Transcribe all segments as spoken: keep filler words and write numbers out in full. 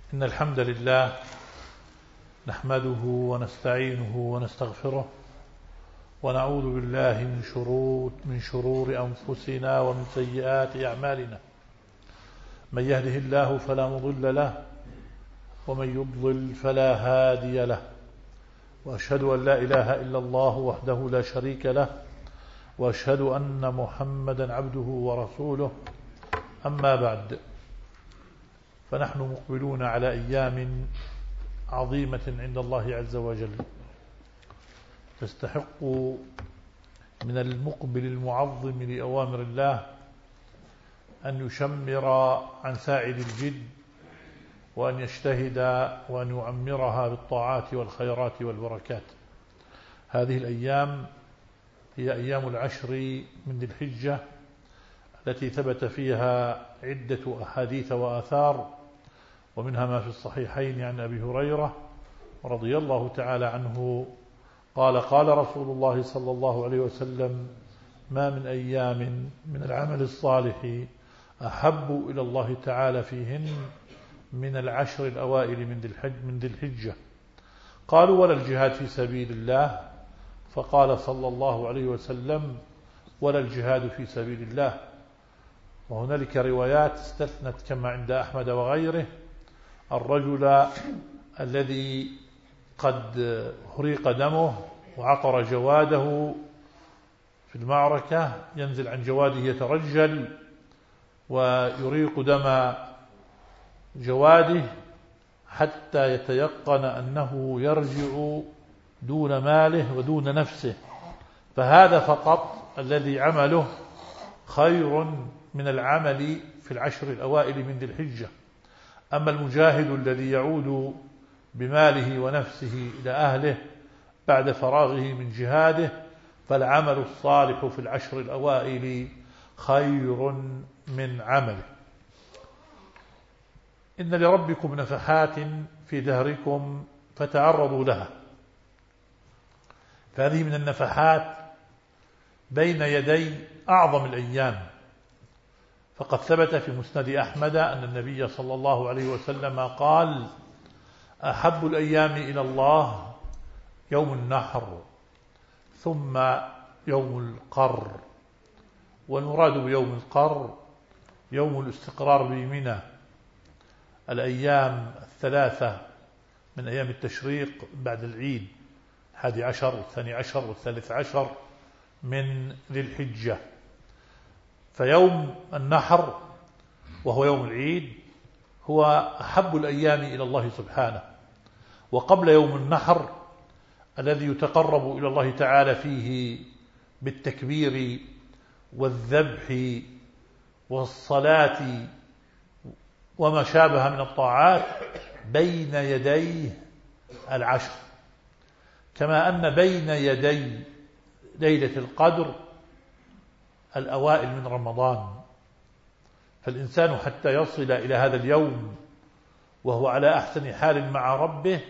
إن الحمد لله نحمده ونستعينه ونستغفره ونعوذ بالله من شرور من شرور أنفسنا ومن سيئات أعمالنا. من يهده الله فلا مضل له ومن يضلل فلا هادي له، وأشهد أن لا إله إلا الله وحده لا شريك له، وأشهد أن محمدا عبده ورسوله. أما بعد، فنحن مقبلون على أيام عظيمة عند الله عز وجل، تستحق من المقبل المعظم لأوامر الله أن يشمر عن ساعد الجد، وأن يجتهد وأن يعمرها بالطاعات والخيرات والبركات. هذه الأيام هي أيام العشر من ذي الحجة التي ثبت فيها عدة أحاديث وآثار، ومنها ما في الصحيحين عن أبي هريرة رضي الله تعالى عنه قال: قال رسول الله صلى الله عليه وسلم: ما من أيام من العمل الصالح أحب إلى الله تعالى فيهن من العشر الأوائل من ذي الحج من ذي الحجة. قالوا: ولا الجهاد في سبيل الله؟ فقال صلى الله عليه وسلم: ولا الجهاد في سبيل الله. وهنالك روايات استثنت كما عند أحمد وغيره الرجل الذي قد هريق دمه وعقر جواده في المعركة، ينزل عن جواده يترجل ويريق دم جواده حتى يتيقن أنه يرجع دون ماله ودون نفسه، فهذا فقط الذي عمله خير من العمل في العشر الأوائل من ذي الحجة. أما المجاهد الذي يعود بماله ونفسه إلى أهله بعد فراغه من جهاده، فالعمل الصالح في العشر الأوائل خير من عمله. إن لربكم نفحات في دهركم فتعرضوا لها. فهذه من النفحات بين يدي أعظم الأيام، فقد ثبت في مسند أحمد أن النبي صلى الله عليه وسلم قال: أحب الأيام إلى الله يوم النحر، ثم يوم القر. والمراد بيوم القر يوم الاستقرار بمنى، الأيام الثلاثة من أيام التشريق بعد العيد، الحادي عشر والثاني عشر والثالث عشر من ذي الحجة. فيوم النحر وهو يوم العيد هو أحب الأيام إلى الله سبحانه. وقبل يوم النحر الذي يتقرب إلى الله تعالى فيه بالتكبير والذبح والصلاة وما شابه من الطاعات بين يديه العشر، كما أن بين يدي ليلة القدر الأوائل من رمضان. فالإنسان حتى يصل إلى هذا اليوم وهو على أحسن حال مع ربه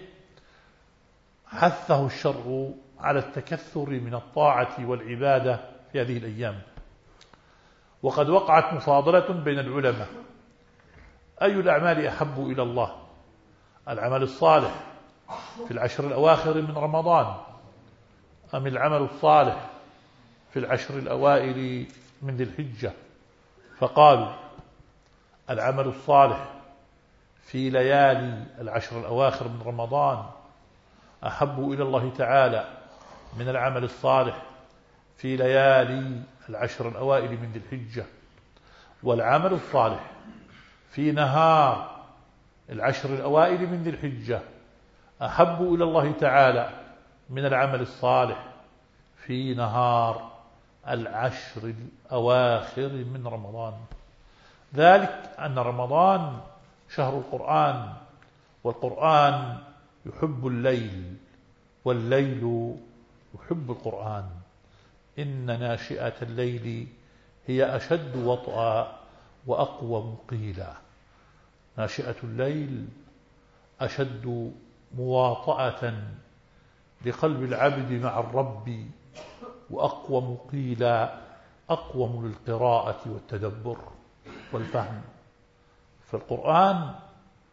حثه الشرع على التكثر من الطاعة والعبادة في هذه الأيام. وقد وقعت مفاضلة بين العلماء: أي الأعمال أحب إلى الله، العمل الصالح في العشر الأواخر من رمضان أم العمل الصالح في العشر الأوائل من ذي الحجة؟ فقالوا: العمل الصالح في ليالي العشر الأواخر من رمضان أحب إلى الله تعالى من العمل الصالح في ليالي العشر الأوائل من ذي الحجة. والعمل الصالح في نهار العشر الأوائل من ذي الحجة أحب إلى الله تعالى من العمل الصالح في نهار العشر الأواخر من رمضان. ذلك أن رمضان شهر القرآن، والقرآن يحب الليل، والليل يحب القرآن. إن ناشئة الليل هي أشد وطئا وأقوم قيلا. ناشئة الليل أشد مواطأة لقلب العبد مع الرب، وأقوم قيلا أقوم للقراءة والتدبر والفهم. فالقرآن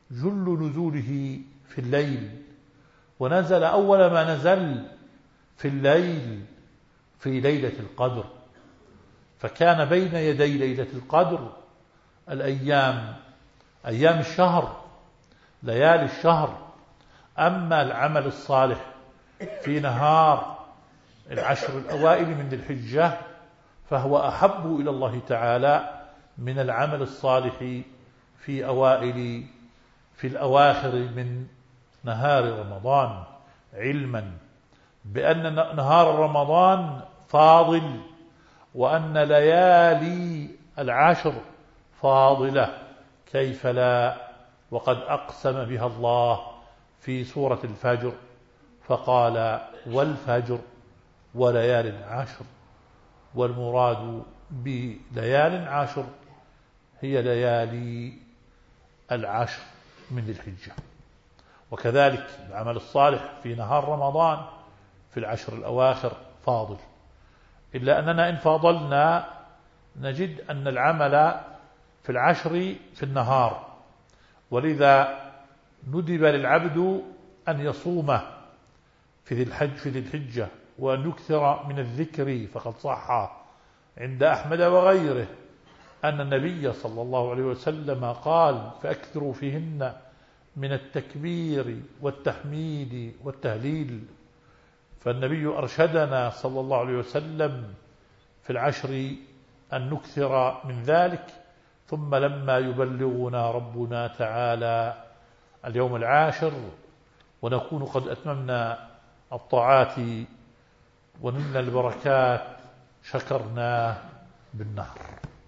جل نزوله في الليل، ونزل أول ما نزل في الليل في ليلة القدر، فكان بين يدي ليلة القدر الأيام، أيام الشهر، ليالي الشهر. أما العمل الصالح في نهار العشر الأوائل من ذي الحجة فهو أحب إلى الله تعالى من العمل الصالح في أوائل في الأواخر من نهار رمضان، علما بأن نهار رمضان فاضل، وأن ليالي العشر فاضلة، كيف لا، وقد أقسم بها الله في سورة الفجر فقال والفجر وليال عشر، والمراد بليال عشر هي ليالي العشر من ذي الحجة. وكذلك العمل الصالح في نهار رمضان في العشر الأواخر فاضل، إلا أننا إن فاضلنا نجد أن العمل في العشر في النهار، ولذا ندب للعبد أن يصوم في ذي الحج في ذي الحجة وأن يكثر من الذكر، فقد صح عند أحمد وغيره أن النبي صلى الله عليه وسلم قال فأكثروا فيهن من التكبير والتحميد والتهليل. فالنبي أرشدنا صلى الله عليه وسلم في العشر أن نكثر من ذلك، ثم لما يبلغنا ربنا تعالى اليوم العاشر ونكون قد أتممنا الطاعات ونلنا البركات شكرناه بالنهر،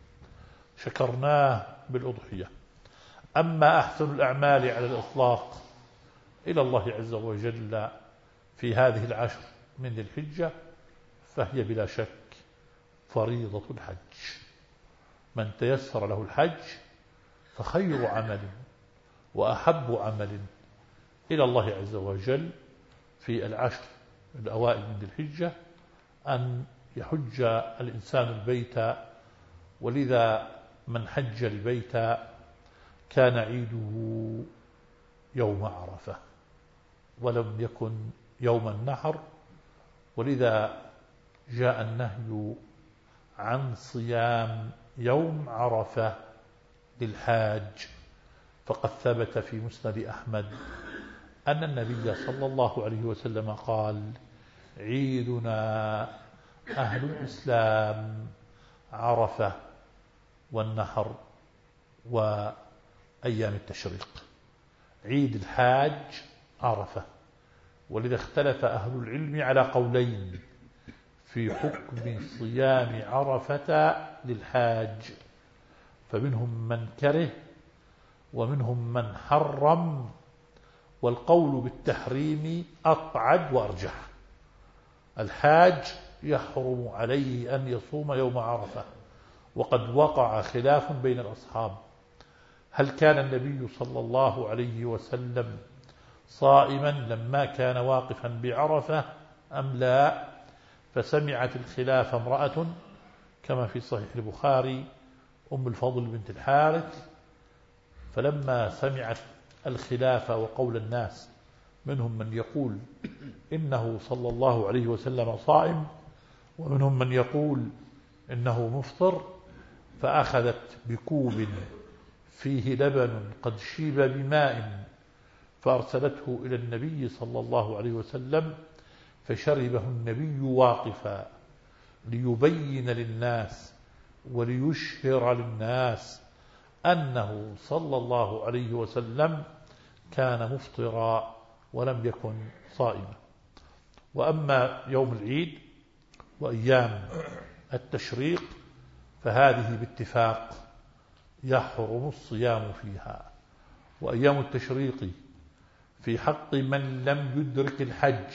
شكرناه بالأضحية. أما أحسن الأعمال على الإطلاق إلى الله عز وجل في هذه العشر من ذي الحجة فهي بلا شك فريضة الحج. من تيسر له الحج فخير عمل وأحب عمل إلى الله عز وجل في العشر الأوائل من ذي الحجة أن يحج الإنسان البيت. ولذا من حج البيت كان عيده يوم عرفة ولم يكن يوم النحر، ولذا جاء النهي عن صيام يوم عرفة للحاج. فقد ثبت في مسند أحمد أن النبي صلى الله عليه وسلم قال عيدنا أهل الإسلام عرفة والنحر وأيام التشريق. عيد الحاج عرفة، ولذا اختلف أهل العلم على قولين في حكم صيام عرفة للحاج، فمنهم من كره ومنهم من حرم، والقول بالتحريم أقعد وأرجح. الحاج يحرم عليه أن يصوم يوم عرفة، وقد وقع خلاف بين الأصحاب هل كان النبي صلى الله عليه وسلم صائما لما كان واقفا بعرفة أم لا، فسمعت الخلاف امرأة كما في صحيح البخاري أم الفضل بنت الحارث، فلما سمعت الخلاف وقول الناس منهم من يقول إنه صلى الله عليه وسلم صائم ومنهم من يقول إنه مفطر، فأخذت بكوب فيه لبن قد شيب بماء فأرسلته إلى النبي صلى الله عليه وسلم فشربه النبي واقفا ليبين للناس وليشهر للناس أنه صلى الله عليه وسلم كان مفطرا ولم يكن صائما. وأما يوم العيد وأيام التشريق فهذه باتفاق يحرم الصيام فيها. وأيام التشريق في حق من لم يدرك الحج،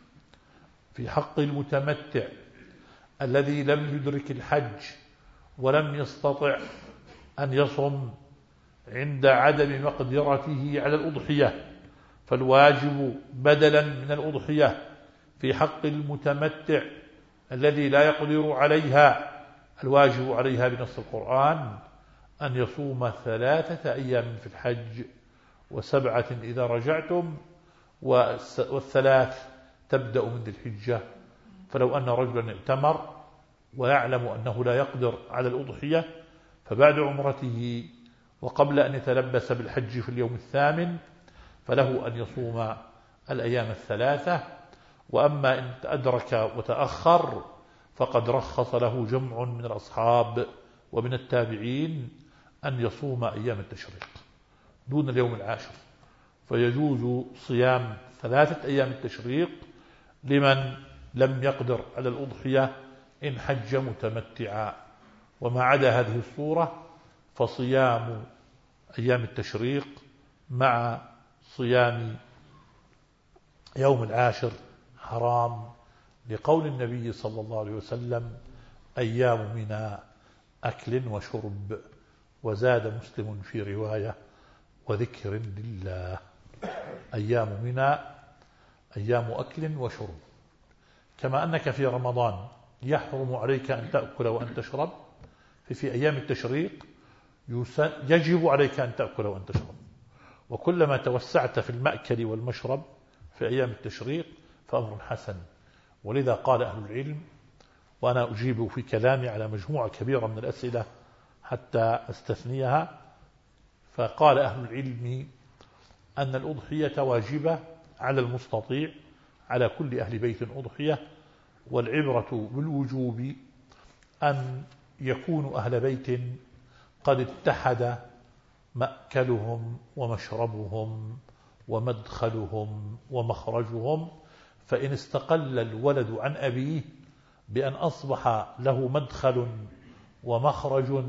في حق المتمتع الذي لم يدرك الحج ولم يستطع أن يصم عند عدم مقدرته على الأضحية، فالواجب بدلا من الأضحية في حق المتمتع الذي لا يقدر عليها الواجب عليها بنص القرآن أن يصوم ثلاثة أيام في الحج وسبعة إذا رجعتم، والثلاث تبدأ من ذي الحجة. فلو أن رجلا ائتمر ويعلم أنه لا يقدر على الأضحية، فبعد عمرته وقبل أن يتلبس بالحج في اليوم الثامن فله أن يصوم الأيام الثلاثة. وأما إن أدرك وتأخر فقد رخص له جمع من الأصحاب ومن التابعين أن يصوم أيام التشريق دون اليوم العاشر، فيجوز صيام ثلاثة أيام التشريق لمن لم يقدر على الأضحية إن حج متمتعا. وما عدا هذه الصورة فصيام أيام التشريق مع صيام يوم العاشر حرام، لقول النبي صلى الله عليه وسلم: أيام منى أكل وشرب. وزاد مسلم في رواية: وذكر لله. أيام منى أيام أكل وشرب. كما أنك في رمضان يحرم عليك أن تأكل وأن تشرب، ففي أيام التشريق يجب عليك أن تأكل وأن تشرب. وكلما توسعت في المأكل والمشرب في أيام التشريق فأمر حسن. ولذا قال أهل العلم، وأنا أجيب في كلامي على مجموعة كبيرة من الأسئلة حتى أستثنيها، فقال أهل العلم أن الأضحية واجبة على المستطيع، على كل أهل بيت أضحية، والعبرة بالوجوب أن يكونوا أهل بيت قد اتحد مأكلهم ومشربهم ومدخلهم ومخرجهم. فإن استقل الولد عن أبيه بأن أصبح له مدخل ومخرج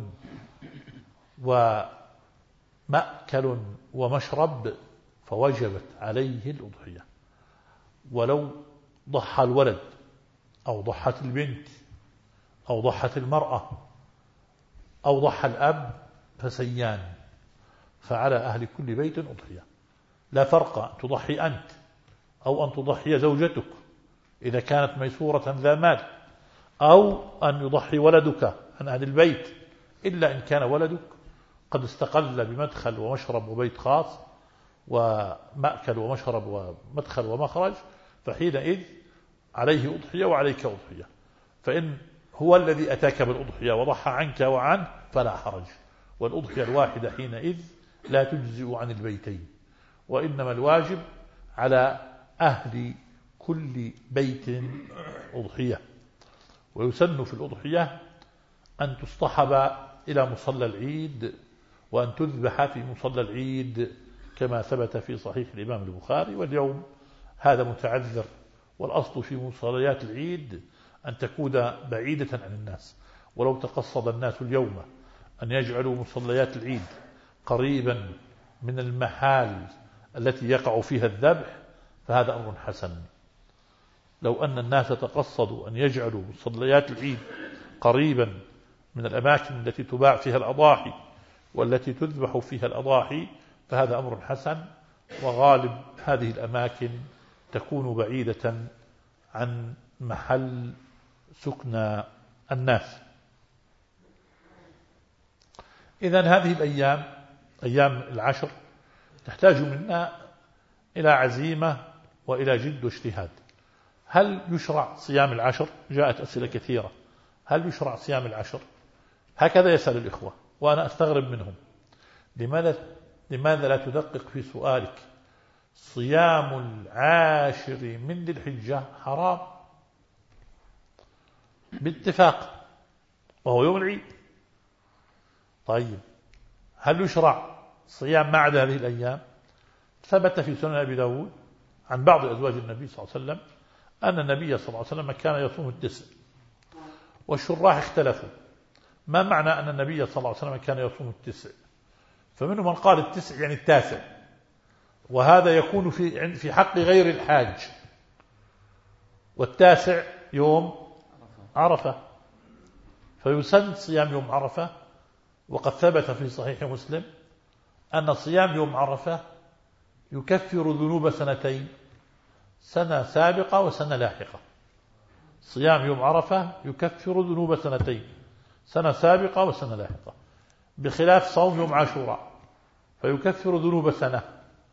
ومأكل ومشرب فوجبت عليه الأضحية. ولو ضحى الولد أو ضحت البنت أو ضحت المرأة أو ضحى الأب فسيان، فعلى أهل كل بيت أضحية. لا فرق أن تضحي أنت أو أن تضحي زوجتك إذا كانت ميسورة ذا مال، أو أن يضحي ولدك عن أهل البيت، إلا إن كان ولدك قد استقل بمدخل ومشرب وبيت خاص ومأكل ومشرب ومدخل ومخرج، فحينئذ عليه أضحية وعليك أضحية. فإن هو الذي أتاك بالأضحية وضحى عنك وعنه فلا حرج، والأضحية الواحدة حينئذ لا تجزئ عن البيتين، وإنما الواجب على أهل كل بيت أضحية. ويسن في الأضحية أن تصطحب إلى مصلى العيد، وأن تذبح في مصلى العيد كما ثبت في صحيح الإمام البخاري. واليوم هذا متعذر، والأصل في مصليات العيد أن تكون بعيدة عن الناس. ولو تقصد الناس اليوم أن يجعلوا مصليات العيد قريبا من المحال التي يقع فيها الذبح فهذا أمر حسن. لو أن الناس تقصدوا أن يجعلوا مصليات العيد قريبا من الأماكن التي تباع فيها الأضاحي والتي تذبح فيها الأضاحي فهذا أمر حسن. وغالب هذه الأماكن تكون بعيدة عن محل سكن الناس. إذن هذه الأيام أيام العشر تحتاج منا إلى عزيمة وإلى جد واجتهاد. هل يشرع صيام العشر؟ جاءت أسئلة كثيرة. هل يشرع صيام العشر؟ هكذا يسأل الإخوة وأنا أستغرب منهم. لماذا لماذا لا تدقق في سؤالك؟ صيام العاشر من ذي الحجة حرام باتفاق، وهو يوم العيد. طيب هل يشرع صيام ما عدا هذه الأيام؟ ثبت في سنن أبي داود عن بعض أزواج النبي صلى الله عليه وسلم أن النبي صلى الله عليه وسلم كان يصوم التسع، والشراح اختلفوا ما معنى أن النبي صلى الله عليه وسلم كان يصوم التسع. فمنهم من قال التسع يعني التاسع، وهذا يكون في في حق غير الحاج، والتاسع يوم عرفة، فيسن صيام يوم عرفة. وقد ثبت في صحيح مسلم أن صيام يوم عرفة يكفر ذنوب سنتين، سنة سابقة وسنة لاحقة. صيام يوم عرفة يكفر ذنوب سنتين، سنة سابقة وسنة لاحقة، بخلاف صوم يوم عاشوراء فيكفر ذنوب سنة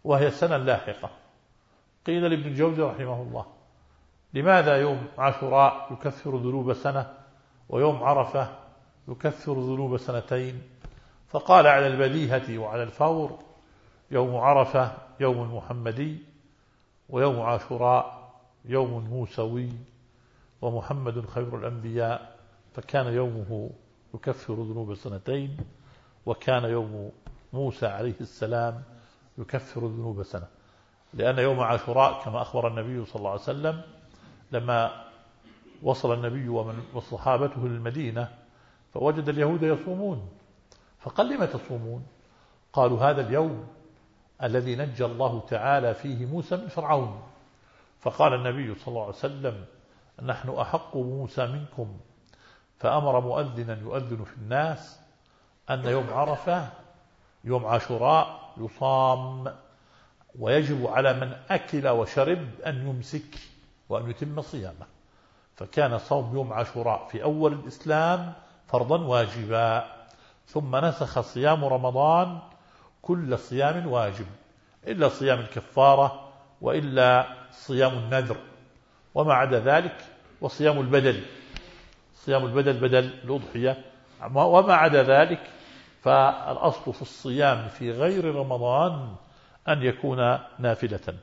وهي السنة اللاحقة. قيل لابن الجوزي رحمه الله: لماذا يوم عاشوراء يكفر ذنوب سنة ويوم عرفة يكفر ذنوب سنتين؟ فقال: على البديهة وعلى الفور، يوم عرفة يوم محمدي، ويوم عاشوراء يوم موسوي، ومحمد خير الأنبياء، فكان يومه يكفر ذنوب سنتين، وكان يوم موسى عليه السلام يكفر ذنوب سنة. لأن يوم عاشوراء كما أخبر النبي صلى الله عليه وسلم لما وصل النبي وصحابته للمدينة فوجد اليهود يصومون، فقال: لم تصومون؟ قالوا: هذا اليوم الذي نجى الله تعالى فيه موسى من فرعون. فقال النبي صلى الله عليه وسلم: نحن أحق موسى منكم. فأمر مؤذنا يؤذن في الناس أن يوم عرفة يوم عاشوراء يصام، ويجب على من أكل وشرب أن يمسك وأن يتم صيامه. فكان صوم يوم عاشوراء في أول الإسلام فرضا واجبا، ثم نسخ صيام رمضان كل صيام واجب إلا صيام الكفارة وإلا صيام النذر، وما عدا ذلك وصيام البدل، صيام البدل بدل الأضحية، وما عدا ذلك فالأصل في الصيام في غير رمضان أن يكون نافلة.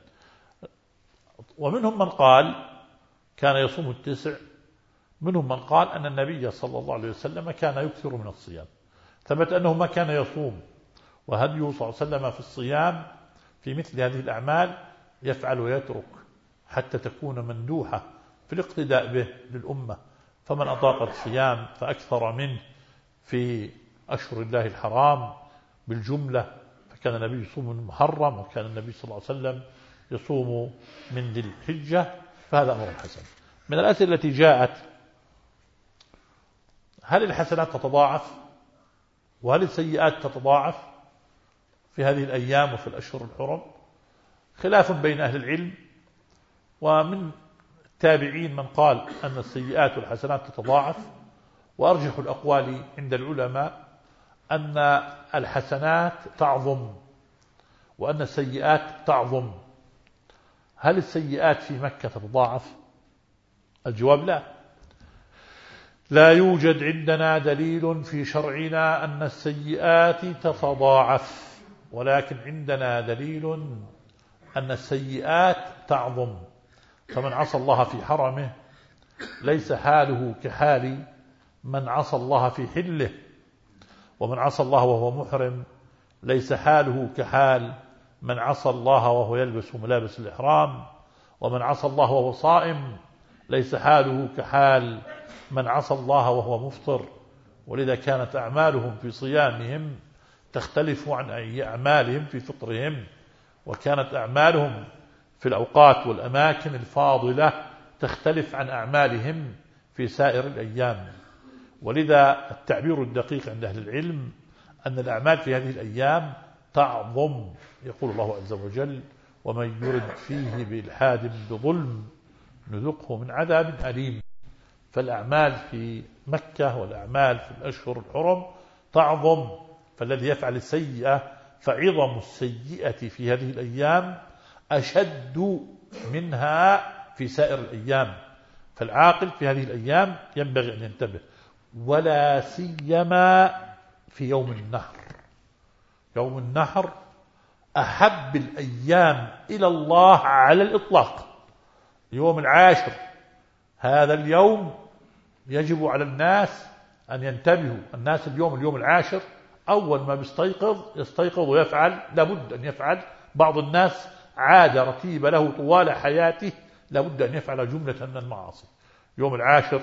ومنهم من قال كان يصوم التسع، منهم من قال أن النبي صلى الله عليه وسلم كان يكثر من الصيام، ثبت أنه ما كان يصوم، وهديه صلى الله عليه وسلم في الصيام في مثل هذه الأعمال يفعل ويترك حتى تكون مندوحة في الاقتداء به للأمة. فمن أطاق الصيام فأكثر منه في أشهر الله الحرام بالجملة، فكان النبي يصوم من محرم، وكان النبي صلى الله عليه وسلم يصوم من ذي الحجة، فهذا أمر حسن. من الأسئلة التي جاءت: هل الحسنات تتضاعف؟ وهل السيئات تتضاعف في هذه الأيام وفي الأشهر الحرم؟ خلاف بين أهل العلم، ومن التابعين من قال أن السيئات والحسنات تتضاعف، وأرجح الأقوال عند العلماء أن الحسنات تعظم وأن السيئات تعظم. هل السيئات في مكة تتضاعف؟ الجواب لا. لا يوجد عندنا دليل في شرعنا أن السيئات تتضاعف، ولكن عندنا دليل أن السيئات تعظم. فمن عصى الله في حرمه ليس حاله كحال من عصى الله في حله، ومن عصى الله وهو محرم ليس حاله كحال من عصى الله وهو يلبس ملابس الإحرام، ومن عصى الله وهو صائم ليس حاله كحال من عصى الله وهو مفطر. ولذا كانت أعمالهم في صيامهم تختلف عن أعمالهم في فطرهم، وكانت أعمالهم في الأوقات والأماكن الفاضلة تختلف عن أعمالهم في سائر الأيام. ولذا التعبير الدقيق عند أهل العلم أن الأعمال في هذه الأيام تعظم. يقول الله عز وجل: ومن يرد فيه بإلحاد بظلم نذقه من عذاب أليم. فالأعمال في مكة والأعمال في الأشهر الحرم تعظم، فالذي يفعل السيئة فعظم السيئة في هذه الأيام أشد منها في سائر الأيام. فالعاقل في هذه الأيام ينبغي أن ينتبه، ولا سيما في يوم النحر. يوم النحر أحب الأيام إلى الله على الإطلاق. يوم العاشر هذا اليوم يجب على الناس أن ينتبهوا. الناس اليوم اليوم العاشر أول ما بيستيقظ يستيقظ ويفعل، لابد أن يفعل. بعض الناس عادة رتيبة له طوال حياته لابد أن يفعل جملة من المعاصي. يوم العاشر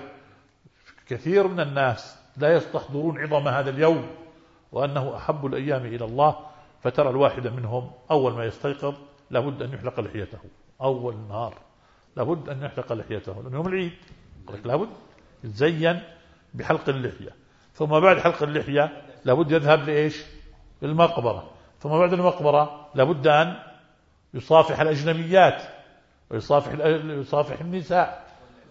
كثير من الناس لا يستحضرون عظم هذا اليوم وأنه أحب الأيام إلى الله، فترى الواحد منهم أول ما يستيقظ لابد أن يحلق لحيته. أول النهار لابد أن يحلق لحيته، لأن يوم العيد لابد يتزين بحلق اللحية. ثم بعد حلق اللحية لابد يذهب لإيش؟ للمقبرة. ثم بعد المقبرة لابد أن يصافح الأجنبيات ويصافح يصافح النساء.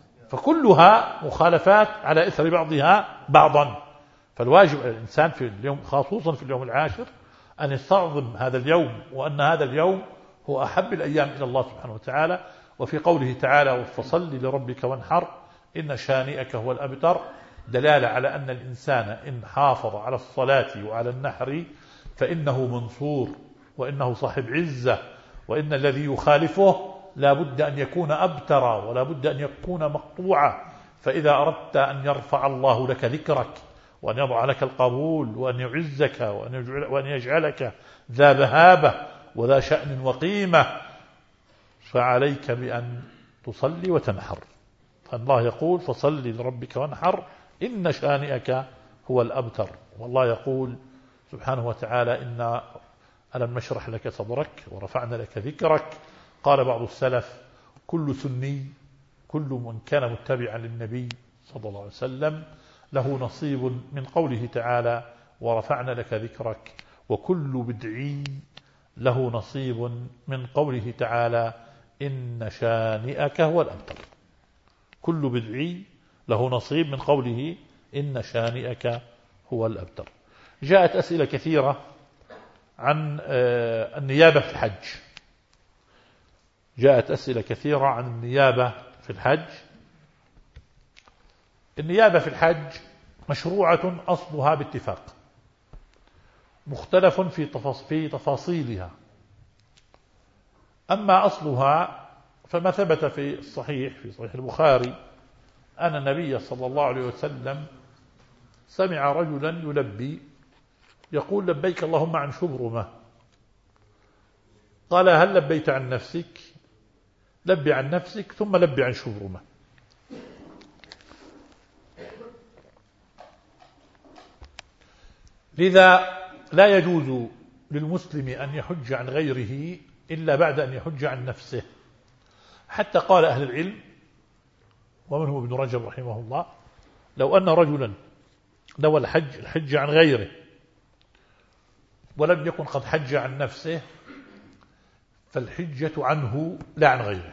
فكلها مخالفات على إثر بعضها بعضا. فالواجب على الإنسان في اليوم خصوصا في اليوم العاشر أن يستعظم هذا اليوم، وأن هذا اليوم هو أحب الأيام إلى الله سبحانه وتعالى. وفي قوله تعالى فصل لربك وانحر إن شانئك هو الأبتر، دلالة على أن الإنسان إن حافظ على الصلاة وعلى النحر فإنه منصور وإنه صاحب عزة، وإن الذي يخالفه لا بد أن يكون أبترا ولا بد أن يكون مقطوعا. فإذا أردت أن يرفع الله لك ذكرك وأن يضع لك القبول وأن يعزك وأن يجعلك ذا بهابة وذا شأن وقيمة، فعليك بأن تصلي وتنحر. فالله يقول فصل لربك وانحر إن شانئك هو الأبتر. والله يقول سبحانه وتعالى إن ألم نشرح لك صدرك ورفعنا لك ذكرك. قال بعض السلف كل سني كل من كان متبعا للنبي صلى الله عليه وسلم له نصيب من قوله تعالى ورفعنا لك ذكرك، وكل بدعي له نصيب من قوله تعالى إن شانئك هو الأبتر. كل بدعي له نصيب من قوله إن شانئك هو الأبتر. جاءت أسئلة كثيرة عن النيابة في الحج. جاءت أسئلة كثيرة عن النيابة في الحج. النيابة في الحج مشروعة أصلها باتفاق، مختلف في تفاصيلها. أما أصلها فما ثبت في الصحيح في صحيح البخاري أن النبي صلى الله عليه وسلم سمع رجلا يلبي يقول لبيك اللهم عن شبرمة. قال هل لبيت عن نفسك؟ لبي عن نفسك ثم لبي عن شبرمة. لذا لا يجوز للمسلم أن يحج عن غيره إلا بعد أن يحج عن نفسه. حتى قال أهل العلم ومنهم ابن رجب رحمه الله لو أن رجلا نوى الحج الحج عن غيره ولم يكن قد حج عن نفسه فالحجة عنه لا عن غيره.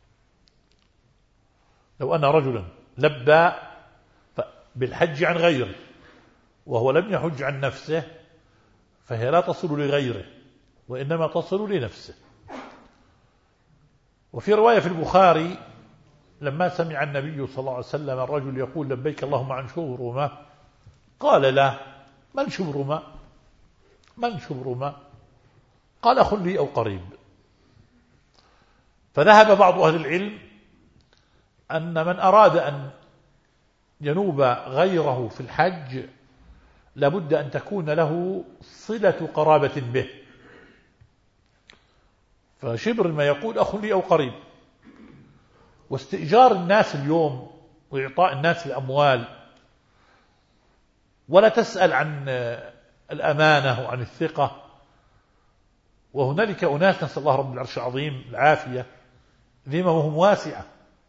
لو أن رجلا لبى بالحج عن غيره وهو لم يحج عن نفسه فهي لا تصل لغيره وإنما تصل لنفسه. وفي رواية في البخاري لما سمع النبي صلى الله عليه وسلم الرجل يقول لبيك اللهم عن شبرمة قال له من شبرمة؟ من شبرمة؟ قال أخ لي أو قريب. فذهب بعض أهل العلم أن من أراد أن ينوب غيره في الحج لابد أن تكون له صلة قرابة به. فشبر ما يقول أخ لي أو قريب. واستئجار الناس اليوم وإعطاء الناس الأموال ولا تسأل عن الأمانة وعن الثقة. وهنالك أناس نسأل الله رب العرش العظيم العافية ذممهم واسعة.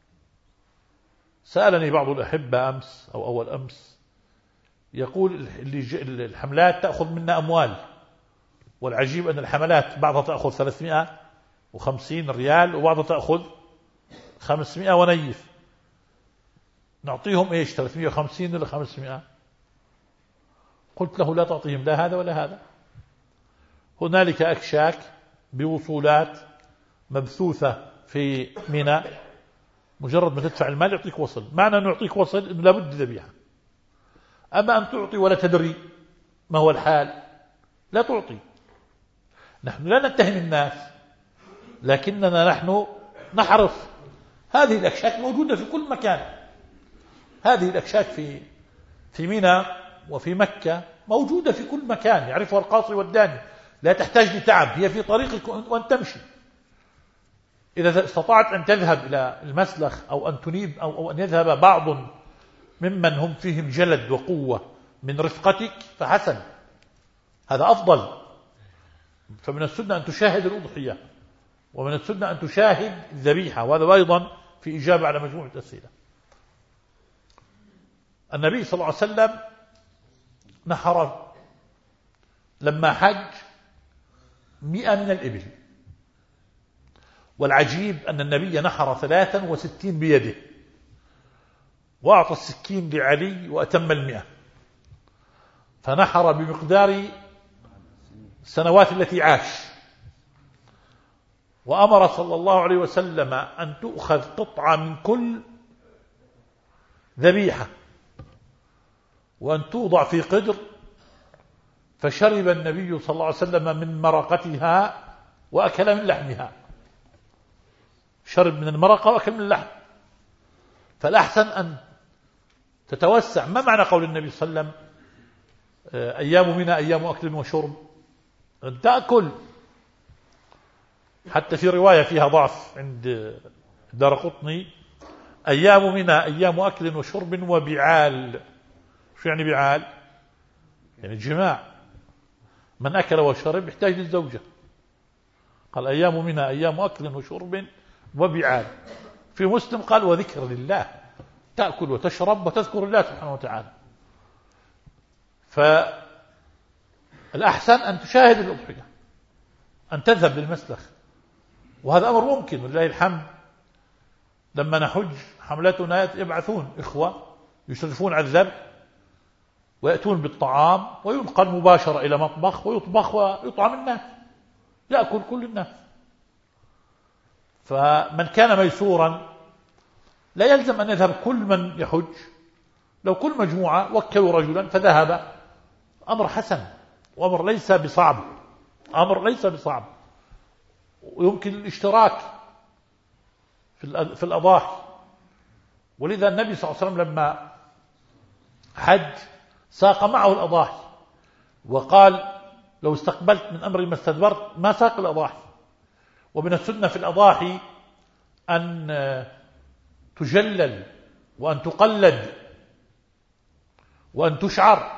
سألني بعض الأحبة أمس أو أول أمس يقول الحملات تأخذ منا أموال، والعجيب أن الحملات بعضها تأخذ ثلاثمائة وخمسين ريال وبعضها تأخذ خمسمائة ونيف. نعطيهم إيش ثلاثمائة وخمسين ولا خمسمائة؟ قلت له لا تعطيهم لا هذا ولا هذا. هنالك أكشاك بوصولات مبثوثة في منى، مجرد ما تدفع المال يعطيك وصل. معنى أن يعطيك وصل أنه لابد ذبيحة. أما أن تعطي ولا تدري ما هو الحال لا تعطي. نحن لا نتهم الناس لكننا نحن نحرص. هذه الأكشاك موجودة في كل مكان. هذه الأكشاك في في منى وفي مكة موجودة في كل مكان يعرفها القاصي والداني، لا تحتاج لتعب، هي في طريقك وأن تمشي. إذا استطعت أن تذهب إلى المسلخ أو أن تنيب أو, أو أن يذهب بعض ممن هم فيهم جلد وقوة من رفقتك فحسن، هذا أفضل. فمن السنة أن تشاهد الأضحية ومن السنة أن تشاهد الذبيحة، وهذا أيضا في إجابة على مجموعة أسئلة. النبي صلى الله عليه وسلم نحر لما حج مئة من الإبل، والعجيب أن النبي نحر ثلاثا وستين بيده وأعطى السكين لعلي وأتم المئة، فنحر بمقدار السنوات التي عاش. وأمر صلى الله عليه وسلم أن تؤخذ قطعة من كل ذبيحة وأن توضع في قدر، فشرب النبي صلى الله عليه وسلم من مرقتها وأكل من لحمها، شرب من المرقة وأكل من اللحم. فالأحسن أن تتوسع. ما معنى قول النبي صلى الله عليه وسلم أيام منها أيام أكل وشرب؟ أن تأكل، حتى في رواية فيها ضعف عند الدارقطني، أيام منها أيام أكل وشرب وبعال. شو يعني بعال؟ يعني جماع. من أكل وشرب يحتاج للزوجة. قال أيام منها أيام أكل وشرب وبعال. في مسلم قال وذكر لله، تأكل وتشرب وتذكر الله سبحانه وتعالى. فالأحسن أن تشاهد الأضحية، أن تذهب للمسلخ، وهذا أمر ممكن ولله الحمد. لما نحج حملتنا يبعثون إخوة يشرفون على الذبح ويأتون بالطعام وينقل مباشرة إلى مطبخ ويطبخ ويطعم الناس، يأكل كل الناس. فمن كان ميسورا لا يلزم أن يذهب كل من يحج. لو كل مجموعة وكلوا رجلا فذهب، أمر حسن وأمر ليس بصعب، أمر ليس بصعب. ويمكن الاشتراك في الأضاحي. ولذا النبي صلى الله عليه وسلم لما حج ساق معه الأضاحي وقال لو استقبلت من أمري ما استدبرت، ما ساق الأضاحي. ومن السنة في الأضاحي أن تجلل وأن تقلد وأن تشعر.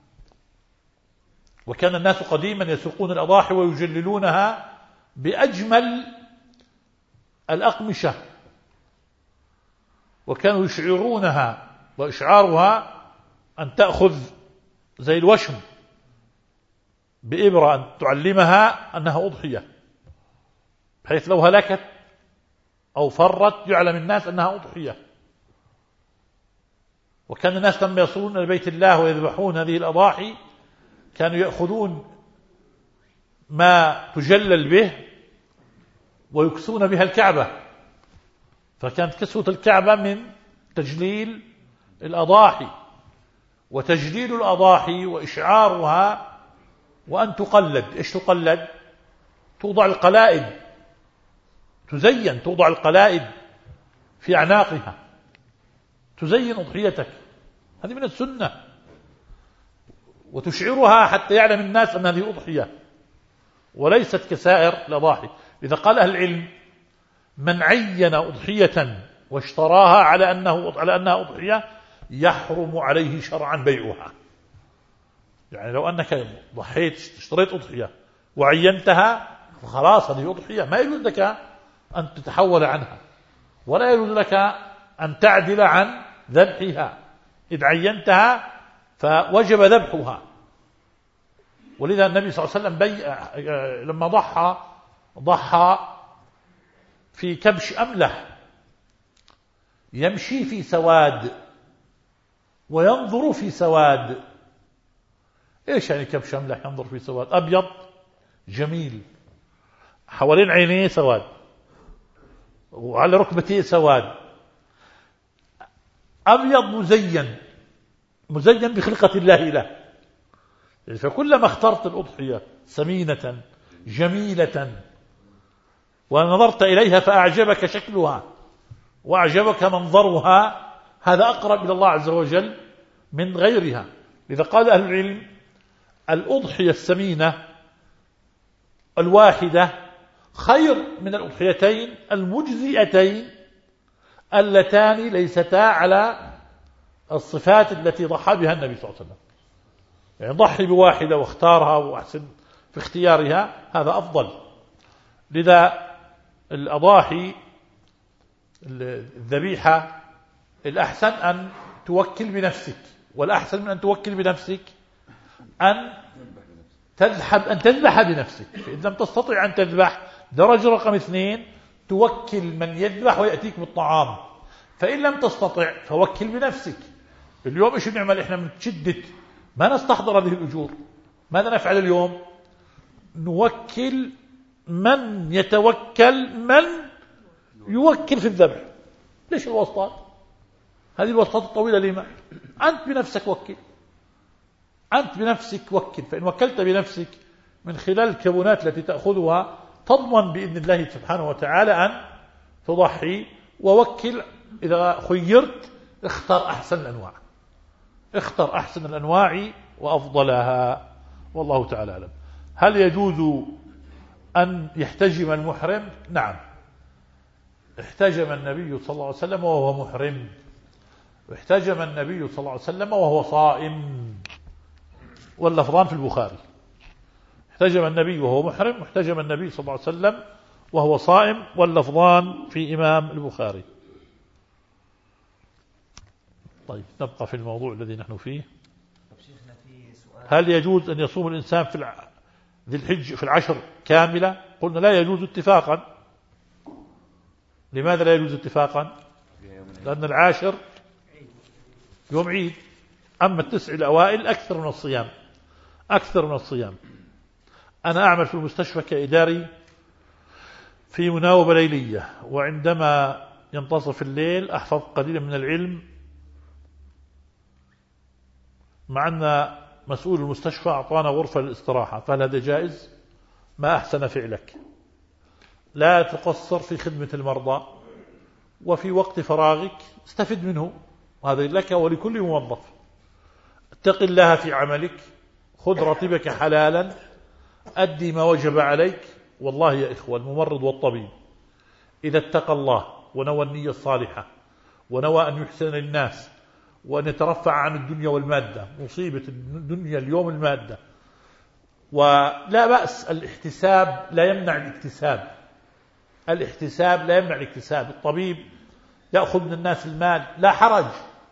وكان الناس قديما يسوقون الأضاحي ويجللونها بأجمل الأقمشة، وكانوا يشعرونها، وإشعارها أن تأخذ زي الوشم بإبرة، أن تعلمها أنها أضحية، بحيث لو هلكت أو فرت يعلم الناس أنها أضحية. وكان الناس لما يصلون إلى بيت الله ويذبحون هذه الأضاحي كانوا يأخذون ما تجلل به ويكسون بها الكعبة، فكانت كسوة الكعبة من تجليل الأضاحي. وتجليل الأضاحي وإشعارها وأن تقلد. إيش تقلد؟ توضع القلائد، تزين، توضع القلائد في أعناقها، تزين أضحيتك، هذه من السنة. وتشعرها حتى يعلم الناس أن هذه أضحية وليست كسائر الأضاحي. إذا قال أهل العلم من عين أضحية واشتراها على أنه على أنها أضحية يحرم عليه شرعا بيعها. يعني لو أنك ضحيت اشتريت أضحية وعينتها فخلاص هذه أضحية، ما يجوز لك أن تتحول عنها ولا يجوز لك أن تعدل عن ذبحها. إذ عينتها فوجب ذبحها. ولذا النبي صلى الله عليه وسلم بي... لما ضحى ضحى في كبش أملح يمشي في سواد وينظر في سواد. إيش يعني كبش أملح ينظر في سواد؟ أبيض جميل، حوالين عينيه سواد، وعلى ركبتيه سواد، أبيض مزين مزين بخلقة الله له. فكلما اخترت الأضحية سمينة جميلة ونظرت إليها فأعجبك شكلها وأعجبك منظرها، هذا أقرب إلى الله عز وجل من غيرها. لذا قال أهل العلم الأضحية السمينة الواحدة خير من الأضحيتين المجزئتين اللتان ليستا على الصفات التي ضحى بها النبي صلى الله عليه وسلم. يعني ضحي بواحدة واختارها وأحسن في اختيارها، هذا أفضل. لذا الأضاحي الذبيحة الأحسن أن توكل بنفسك، والأحسن من أن توكل بنفسك أن تذبح أن تذبح بنفسك. فإذا لم تستطع أن تذبح، درجة رقم اثنين توكل من يذبح ويأتيك بالطعام. فإن لم تستطع فوكل بنفسك. اليوم إيش نعمل إحنا؟ من شدة ما نستحضر هذه الأجور، ماذا نفعل اليوم؟ نوكل من يتوكل من يوكل في الذبح. ليش الواسطات؟ هذه الواسطات الطويلة لما؟ أنت بنفسك وكل، أنت بنفسك وكل. فإن وكلت بنفسك من خلال الكونات التي تأخذها تضمن بإذن الله سبحانه وتعالى أن تضحي. ووكل إذا خيرت اختر أحسن الأنواع، اختر أحسن الأنواع وأفضلها، والله تعالى أعلم. هل يجوز أن يحتجم المحرم؟ نعم، احتجم النبي صلى الله عليه وسلم وهو محرم، واحتجم النبي صلى الله عليه وسلم وهو صائم، واللفظان في البخاري. احتجم النبي وهو محرم، واحتجم النبي صلى الله عليه وسلم وهو صائم، واللفظان في إمام البخاري. طيب نبقى في الموضوع الذي نحن فيه. هل يجوز أن يصوم الإنسان في ذي الحج في العشر كاملة؟ قلنا لا يجوز اتفاقا. لماذا لا يجوز اتفاقا؟ لأن العاشر يوم عيد، أما التسع الأوائل أكثر من الصيام، أكثر من الصيام. أنا أعمل في المستشفى كإداري في مناوبة ليلية، وعندما ينتصف الليل أحفظ قليلا من العلم، مع أن مسؤول المستشفى أعطانا غرفة للاستراحة. فهل هذا جائز؟ ما أحسن فعلك، لا تقصر في خدمة المرضى، وفي وقت فراغك استفد منه، وهذا لك ولكل موظف. اتق الله في عملك، خذ راتبك حلالا، أدي ما وجب عليك. والله يا إخوة، الممرض والطبيب إذا اتقى الله ونوى النية الصالحة ونوى أن يحسن للناس وأن يترفع عن الدنيا والمادة، مصيبة الدنيا اليوم المادة، ولا بأس، الاحتساب لا يمنع الاكتساب، الاحتساب لا يمنع الاكتساب. الطبيب يأخذ من الناس المال لا حرج،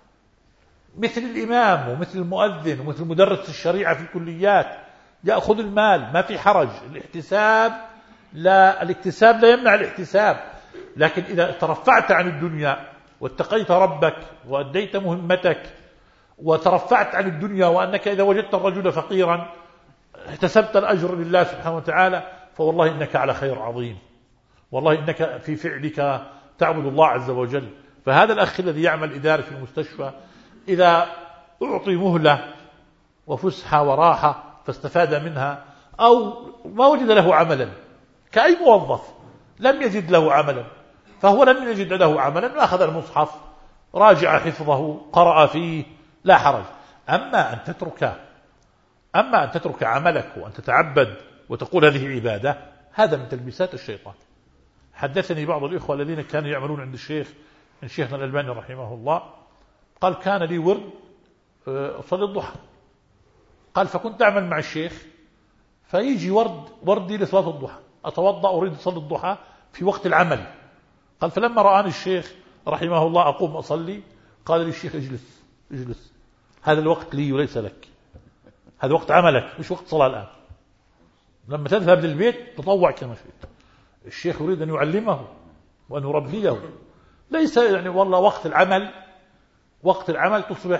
مثل الإمام ومثل المؤذن ومثل مدرس الشريعة في الكليات يأخذ المال، ما في حرج. الاحتساب لا، الاكتساب لا يمنع الاحتساب، لكن إذا ترفعت عن الدنيا واتقيت ربك وأديت مهمتك وترفعت عن الدنيا، وأنك إذا وجدت الرجل فقيرا احتسبت الأجر لله سبحانه وتعالى، فوالله إنك على خير عظيم، والله إنك في فعلك تعبد الله عز وجل. فهذا الأخ الذي يعمل إداري في المستشفى إذا أعطي مهلة وفسحة وراحة فاستفاد منها، أو ما وجد له عملا كأي موظف لم يجد له عملا، فهو لم يجد له عملا، أخذ المصحف راجع حفظه قرأ فيه، لا حرج. أما أن تترك أما أن تترك عملك وأن تتعبد وتقول هذه عبادة، هذا من تلبيسات الشيطان. حدثني بعض الإخوة الذين كانوا يعملون عند الشيخ من شيخنا الألباني رحمه الله، قال كان لي ورد أصلي الضحى، قال فكنت أعمل مع الشيخ فيجي ورد وردي لصلاة الضحى، أتوضأ أريد أصلي الضحى في وقت العمل. قال فلما رآني الشيخ رحمه الله أقوم أصلي، قال لي الشيخ اجلس اجلس، هذا الوقت لي وليس لك، هذا وقت عملك مش وقت صلاة الآن، لما تذهب للبيت تطوع كما شئت. الشيخ يريد أن يعلمه وأن يربيه، ليس يعني والله وقت العمل وقت العمل تصبح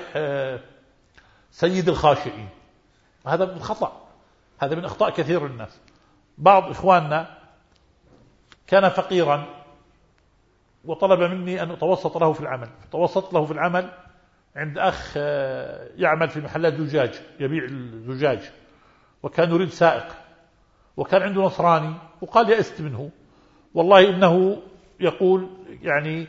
سيد الخاشعين. هذا من خطأ، هذا من أخطاء كثير من الناس. بعض إخواننا كان فقيرا وطلب مني أن أتوسط له في العمل، توسطت له في العمل عند أخ يعمل في محلات زجاج يبيع الزجاج، وكان يريد سائق، وكان عنده نصراني، وقال يأست منه، والله إنه يقول يعني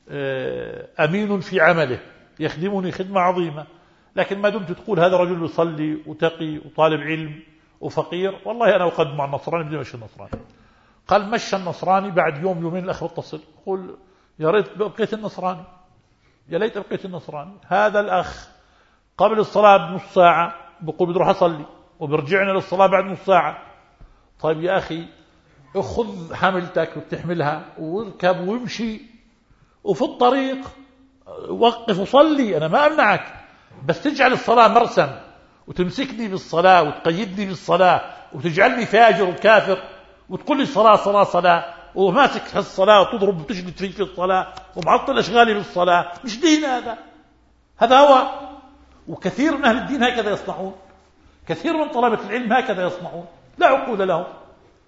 أمين في عمله يخدمني خدمة عظيمة، لكن ما دمت تقول هذا رجل يصلي وتقي وطالب علم وفقير، والله أنا أقدم مع النصراني بدي مشي النصراني. قال مشى النصراني، بعد يوم يومين الأخ اتصل يقول يا ريت بقيت النصراني، يا ليت بقيت النصراني. هذا الأخ قبل الصلاة بنص ساعة بقول بدي أروح أصلي، وبرجعنا للصلاة بعد نص ساعة. طيب يا أخي خذ حملتك وتحملها واركب وامشي، وفي الطريق وقف وصلي، أنا ما أمنعك، بس تجعل الصلاة مرسم وتمسكني بالصلاة وتقيدني بالصلاة وتجعلني فاجر وكافر وتقول لي صلاة صلاة صلاة، وماسك في الصلاة وتضرب وتجلد في في الصلاة ومعطل أشغالي بالصلاة، مش دين هذا، هذا هو. وكثير من أهل الدين هكذا يصنعون، كثير من طلبة العلم هكذا يصنعون، لا عقول لهم.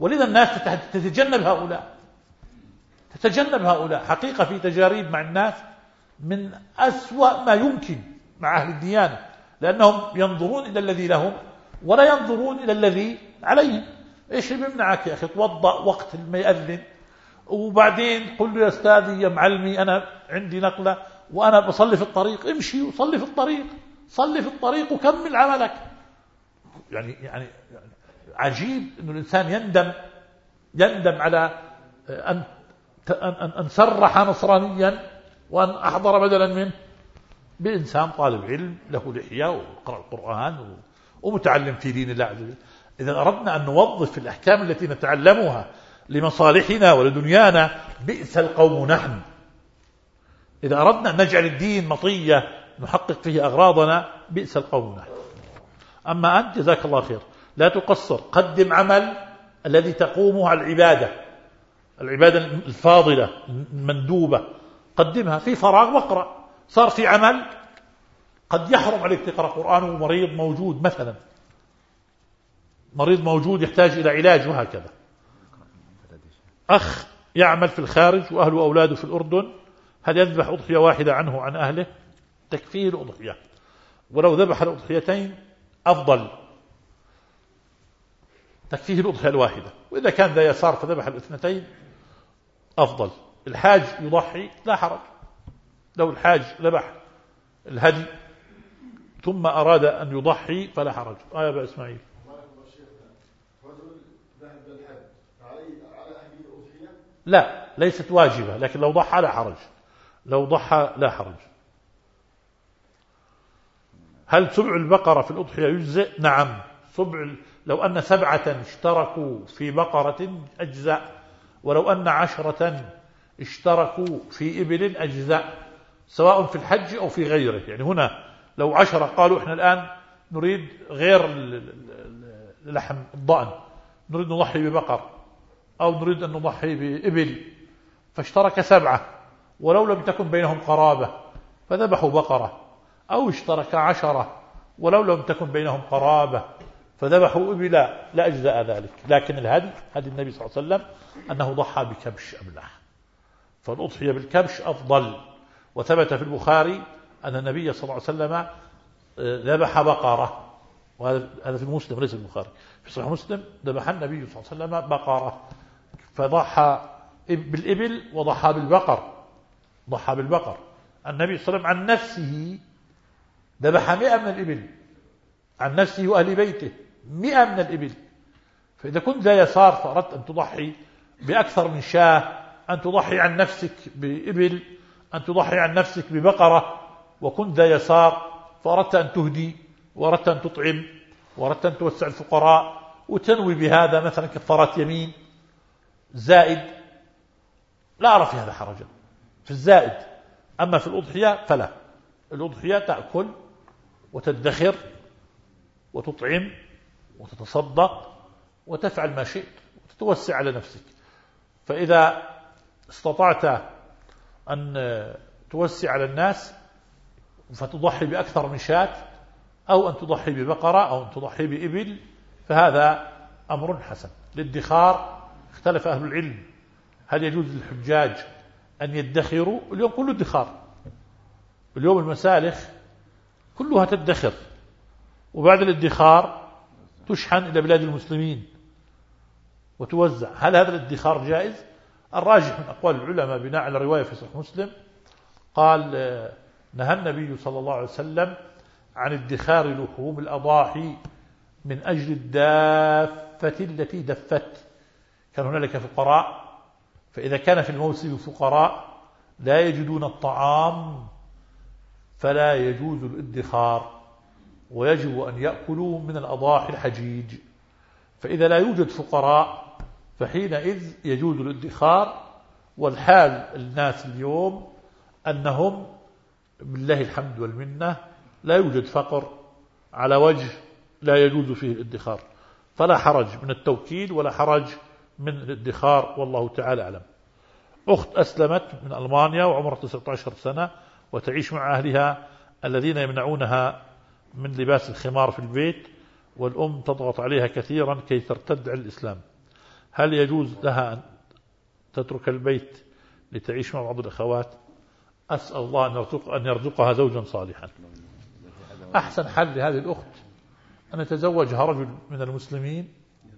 ولذا الناس تتجنب هؤلاء تتجنب هؤلاء حقيقة في تجارب مع الناس من أسوأ ما يمكن مع أهل الديانة، لأنهم ينظرون إلى الذي لهم ولا ينظرون إلى الذي عليهم. إيش اللي بيمنعك يا أخي توضأ وقت ما يأذن، وبعدين قل له يا أستاذي يا معلمي أنا عندي نقلة وأنا بصلي في الطريق، امشي وصلي في الطريق، صلي في الطريق وكمل عملك. يعني يعني عجيب إنه الإنسان يندم يندم على أن أن أن سرح نصرانيا وأن أحضر بدلا منه بإنسان طالب علم له لحية وقرأ القرآن ومتعلم في دين الله عز وجل. إذا أردنا أن نوظف الأحكام التي نتعلمها لمصالحنا ولدنيانا بئس القوم نحن. إذا أردنا أن نجعل الدين مطية نحقق فيه أغراضنا بئس القوم نحن. أما أنت جزاك الله خير لا تقصر، قدم عمل الذي تقومه على العبادة العبادة الفاضلة المندوبة، قدمها في فراغ واقرأ. صار في عمل قد يحرم عليك تقرأ قرآن ومريض موجود مثلا، مريض موجود يحتاج إلى علاج وهكذا. أخ يعمل في الخارج وأهله وأولاده في الأردن، هل يذبح أضحية واحدة عنه وعن أهله؟ تكفيه الأضحية، ولو ذبح الأضحيتين أفضل، تكفيه الأضحية الواحدة، وإذا كان ذا يسار فذبح الاثنتين أفضل. الحاج يضحي لا حرج، لو الحاج ذبح الهدي ثم أراد أن يضحي فلا حرج. آية أبا إسماعيل. لا ليست واجبة، لكن لو ضحى لا حرج، لو ضحى لا حرج. هل سبع البقرة في الأضحية يجزئ؟ نعم، سبع لو أن سبعة اشتركوا في بقرة أجزاء، ولو أن عشرة اشتركوا في إبل أجزاء، سواء في الحج أو في غيره. يعني هنا لو عشرة قالوا إحنا الآن نريد غير لحم الضأن، نريد نضحي ببقر أو نريد أن نضحي بإبل، فاشترك سبعة ولو لم تكن بينهم قرابة فذبحوا بقرة، أو اشترك عشرة ولو لم تكن بينهم قرابة فذبحوا إبلا، لا أجزاء ذلك. لكن الهدي هدي النبي صلى الله عليه وسلم أنه ضحى بكبش أملح، فالأضحية بالكبش أفضل. وثبت في البخاري أن النبي صلى الله عليه وسلم ذبح بقرة، وهذا في مسلم ليس البخاري، في صحيح مسلم ذبح النبي صلى الله عليه وسلم بقرة، فضحى بالإبل وضحى بالبقر، ضحى بالبقر. النبي صلى الله عليه وسلم عن نفسه ذبح مئة من الإبل، عن نفسه وأهل بيته مئة من الإبل. فإذا كنت ذا يسار فأردت أن تضحي بأكثر من شاة، أن تضحي عن نفسك بإبل، أن تضحي عن نفسك ببقرة، وكنت ذا يسار فأردت أن تهدي وأردت أن تطعم وأردت أن توسع الفقراء وتنوي بهذا مثلا كفارات يمين زائد، لا أرى في هذا حرجا في الزائد. أما في الأضحية فلا، الأضحية تأكل وتدخر وتطعم وتتصدق وتفعل ما شئت وتتوسع على نفسك. فإذا استطعت أن توسع على الناس فتضحي بأكثر من شاة، أو أن تضحي ببقرة، أو أن تضحي بإبل، فهذا أمر حسن. للادخار اختلف أهل العلم، هل يجوز للحجاج أن يدخروا؟ اليوم كله ادخار، اليوم المسالخ كلها تدخر، وبعد الادخار تشحن إلى بلاد المسلمين وتوزع. هل هذا الادخار جائز؟ الراجح من أقوال العلماء بناء على رواية في صحيح مسلم قال نهى النبي صلى الله عليه وسلم عن ادخار لحوم الأضاحي من أجل الدافة التي دفت. كان هنالك فقراء، فإذا كان في الموسم فقراء لا يجدون الطعام فلا يجوز الادخار، ويجب أن يأكلوا من الأضاحي الحجيج. فإذا لا يوجد فقراء فحينئذ يجوز الادخار. والحال الناس اليوم أنهم بالله الحمد والمنة لا يوجد فقر على وجه لا يجوز فيه الادخار، فلا حرج من التوكيل ولا حرج من الادخار، والله تعالى أعلم. أخت أسلمت من ألمانيا وعمرها تسعة عشر سنة وتعيش مع أهلها الذين يمنعونها من لباس الخمار في البيت، والأم تضغط عليها كثيرا كي ترتد على الإسلام، هل يجوز لها أن تترك البيت لتعيش مع بعض الأخوات؟ أسأل الله أن يرزق أن يرزقها زوجا صالحا. أحسن حل لهذه الأخت أن يتزوجها رجل من المسلمين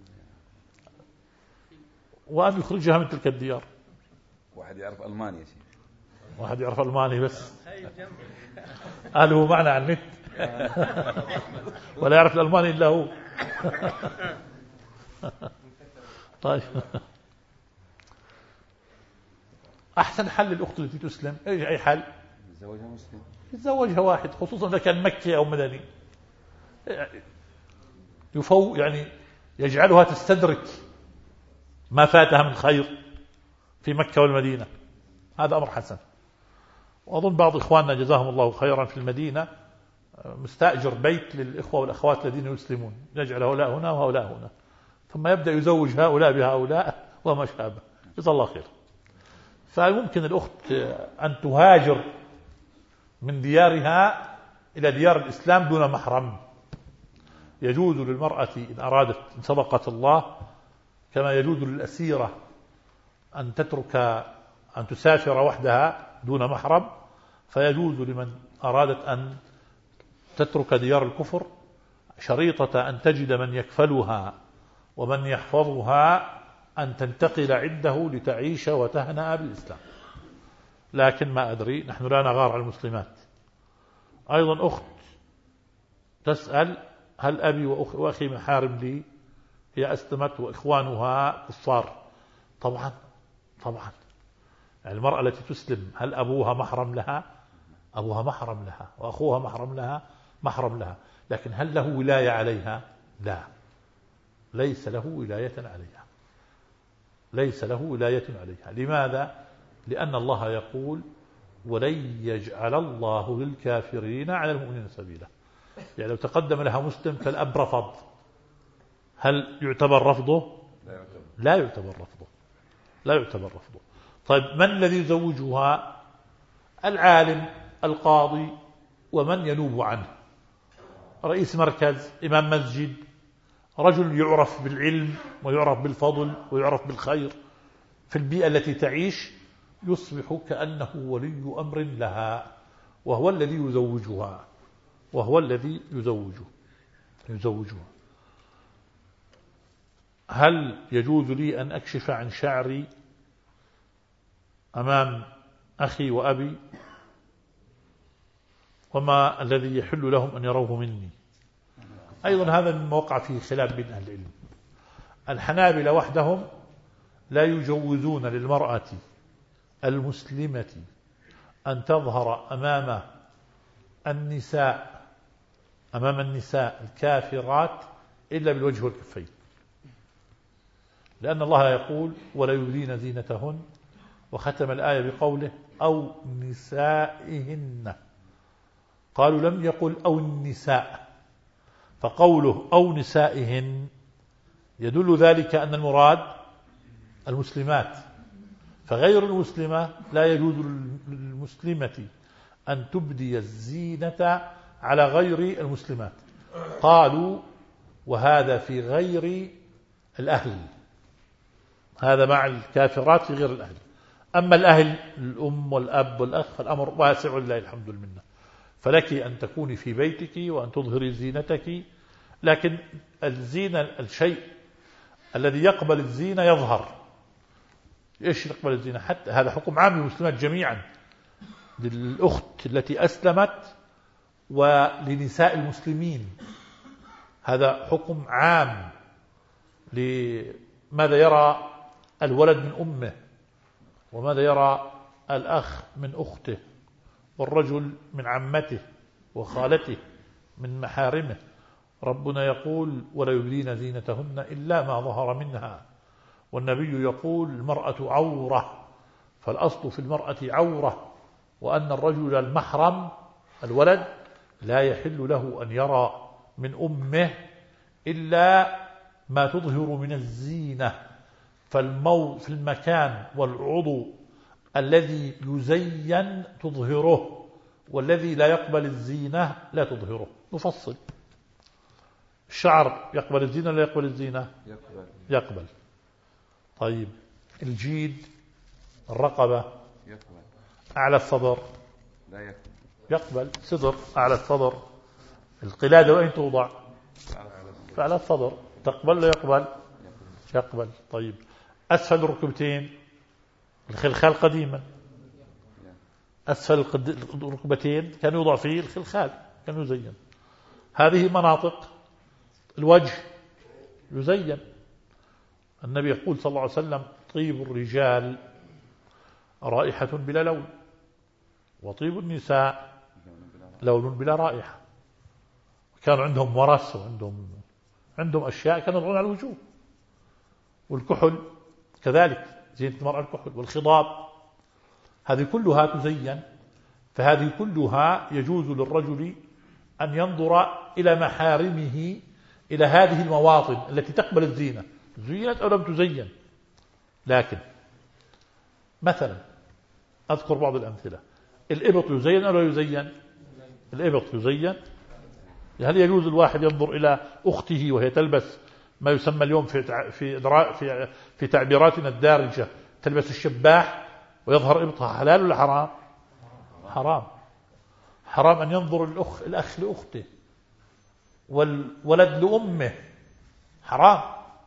وأن يخرجها من تلك الديار. واحد يعرف ألماني يا شيخ، واحد يعرف ألماني بس قال هو معنا على النت ولا يعرف الألماني إلا هو. طيب أحسن حل للأخت التي تسلم أي أي حل؟ يتزوجها مسلم، يتزوجها واحد، خصوصا إذا كان مكي أو مدني، يفو يعني يجعلها تستدرك ما فاتها من خير في مكة والمدينة. هذا أمر حسن. وأظن بعض إخواننا جزاهم الله خيرا في المدينة مستأجر بيت للإخوة والأخوات الذين يسلمون، يجعل هؤلاء هنا وهؤلاء هنا، ثم يبدأ يزوج هؤلاء بهؤلاء وما شابه. جزا الله خير. فممكن الأخت أن تهاجر من ديارها إلى ديار الإسلام دون محرم. يجوز للمرأة إن أرادت إن صدقت الله كما يجوز للأسيرة أن تترك أن تسافر وحدها دون محرم، فيجوز لمن أرادت أن تترك ديار الكفر شريطة أن تجد من يكفلها ومن يحفظها أن تنتقل عنده لتعيش وتهنأ بالإسلام. لكن ما أدري، نحن لا نغار على المسلمات. أيضا أخت تسأل هل أبي وأخي محارم لي؟ هي أسلمت وإخوانها كفار. طبعا طبعا المرأة التي تسلم هل أبوها محرم لها؟ أبوها محرم لها وأخوها محرم لها محرم لها، لكن هل له ولاية عليها؟ لا، ليس له ولاية عليها، ليس له ولاية عليها. لماذا؟ لأن الله يقول ولن يجعل الله للكافرين على المؤمنين سبيلا. يعني لو تقدم لها مسلم فالأب رفض، هل يعتبر رفضه؟ لا يعتبر رفضه، لا يعتبر رفضه. طيب من الذي يزوجها؟ العالم، القاضي، ومن ينوب عنه، رئيس مركز، إمام مسجد، رجل يعرف بالعلم ويعرف بالفضل ويعرف بالخير في البيئة التي تعيش، يصبح كأنه ولي أمر لها، وهو الذي يزوجها وهو الذي يزوجه يزوجها. هل يجوز لي أن أكشف عن شعري أمام أخي وأبي؟ وما الذي يحل لهم أن يروه مني؟ أيضا هذا من موقع فيه خلاف بين أهل العلم. الحنابلة وحدهم لا يجوزون للمرأة المسلمة أن تظهر أمام النساء أمام النساء الكافرات إلا بالوجه والكفين، لأن الله يقول ولا يبدين زينتهن، وختم الآية بقوله أو نسائهن. قالوا لم يقل أو النساء، فقوله أو نسائهن يدل ذلك أن المراد المسلمات، فغير المسلمة لا يجوز للمسلمة أن تبدي الزينة على غير المسلمات. قالوا وهذا في غير الأهل، هذا مع الكافرات في غير الأهل. أما الأهل الأم والأب والأخ فالأمر واسع لله الحمد لله، فلك أن تكوني في بيتك وأن تظهري زينتك، لكن الزينة الشيء الذي يقبل الزينة يظهر. إيش يقبل الزينة؟ حتى هذا حكم عام للمسلمات جميعا، للأخت التي أسلمت ولنساء المسلمين، هذا حكم عام. لماذا يرى الولد من أمه، وماذا يرى الأخ من أخته، والرجل من عمته وخالته من محارمه. ربنا يقول ولا يبدين زينتهن إلا ما ظهر منها، والنبي يقول المرأة عورة، فالأصل في المرأة عورة، وأن الرجل المحرم الولد لا يحل له أن يرى من أمه إلا ما تظهر من الزينة. فالمو في المكان والعضو الذي يزين تظهره، والذي لا يقبل الزينة لا تظهره. نفصل، الشعر يقبل الزينة لا يقبل الزينة؟ يقبل. يقبل. طيب الجيد الرقبة يقبل. أعلى الصدر لا يقبل. يقبل. صدر أعلى الصدر. القلادة وين توضع؟ فعلى الصدر. تقبل لا يقبل؟ يقبل. طيب أسفل الركبتين الخلخال قديما أسفل الركبتين كان يوضع فيه الخلخال كان يزين. هذه مناطق الوجه يزين. النبي يقول صلى الله عليه وسلم طيب الرجال رائحة بلا لون وطيب النساء لون بلا رائحة. كانوا عندهم ورس وعندهم عندهم أشياء كانوا يضعون على الوجوه. والكحل كذلك زينة المرأة الكحل والخضاب هذه كلها تزين. فهذه كلها يجوز للرجل أن ينظر إلى محارمه إلى هذه المواطن التي تقبل الزينة زينت أو لم تزين. لكن مثلا أذكر بعض الأمثلة. الإبط يزين أو لا يزين؟ الإبط يزين. هل يجوز الواحد ينظر إلى أخته وهي تلبس ما يسمى اليوم في في في في تعبيراتنا الدارجة تلبس الشباح ويظهر إبطها حلال ولا حرام؟ حرام. حرام أن ينظر الأخ الأخ لأخته والولد لأمه حرام.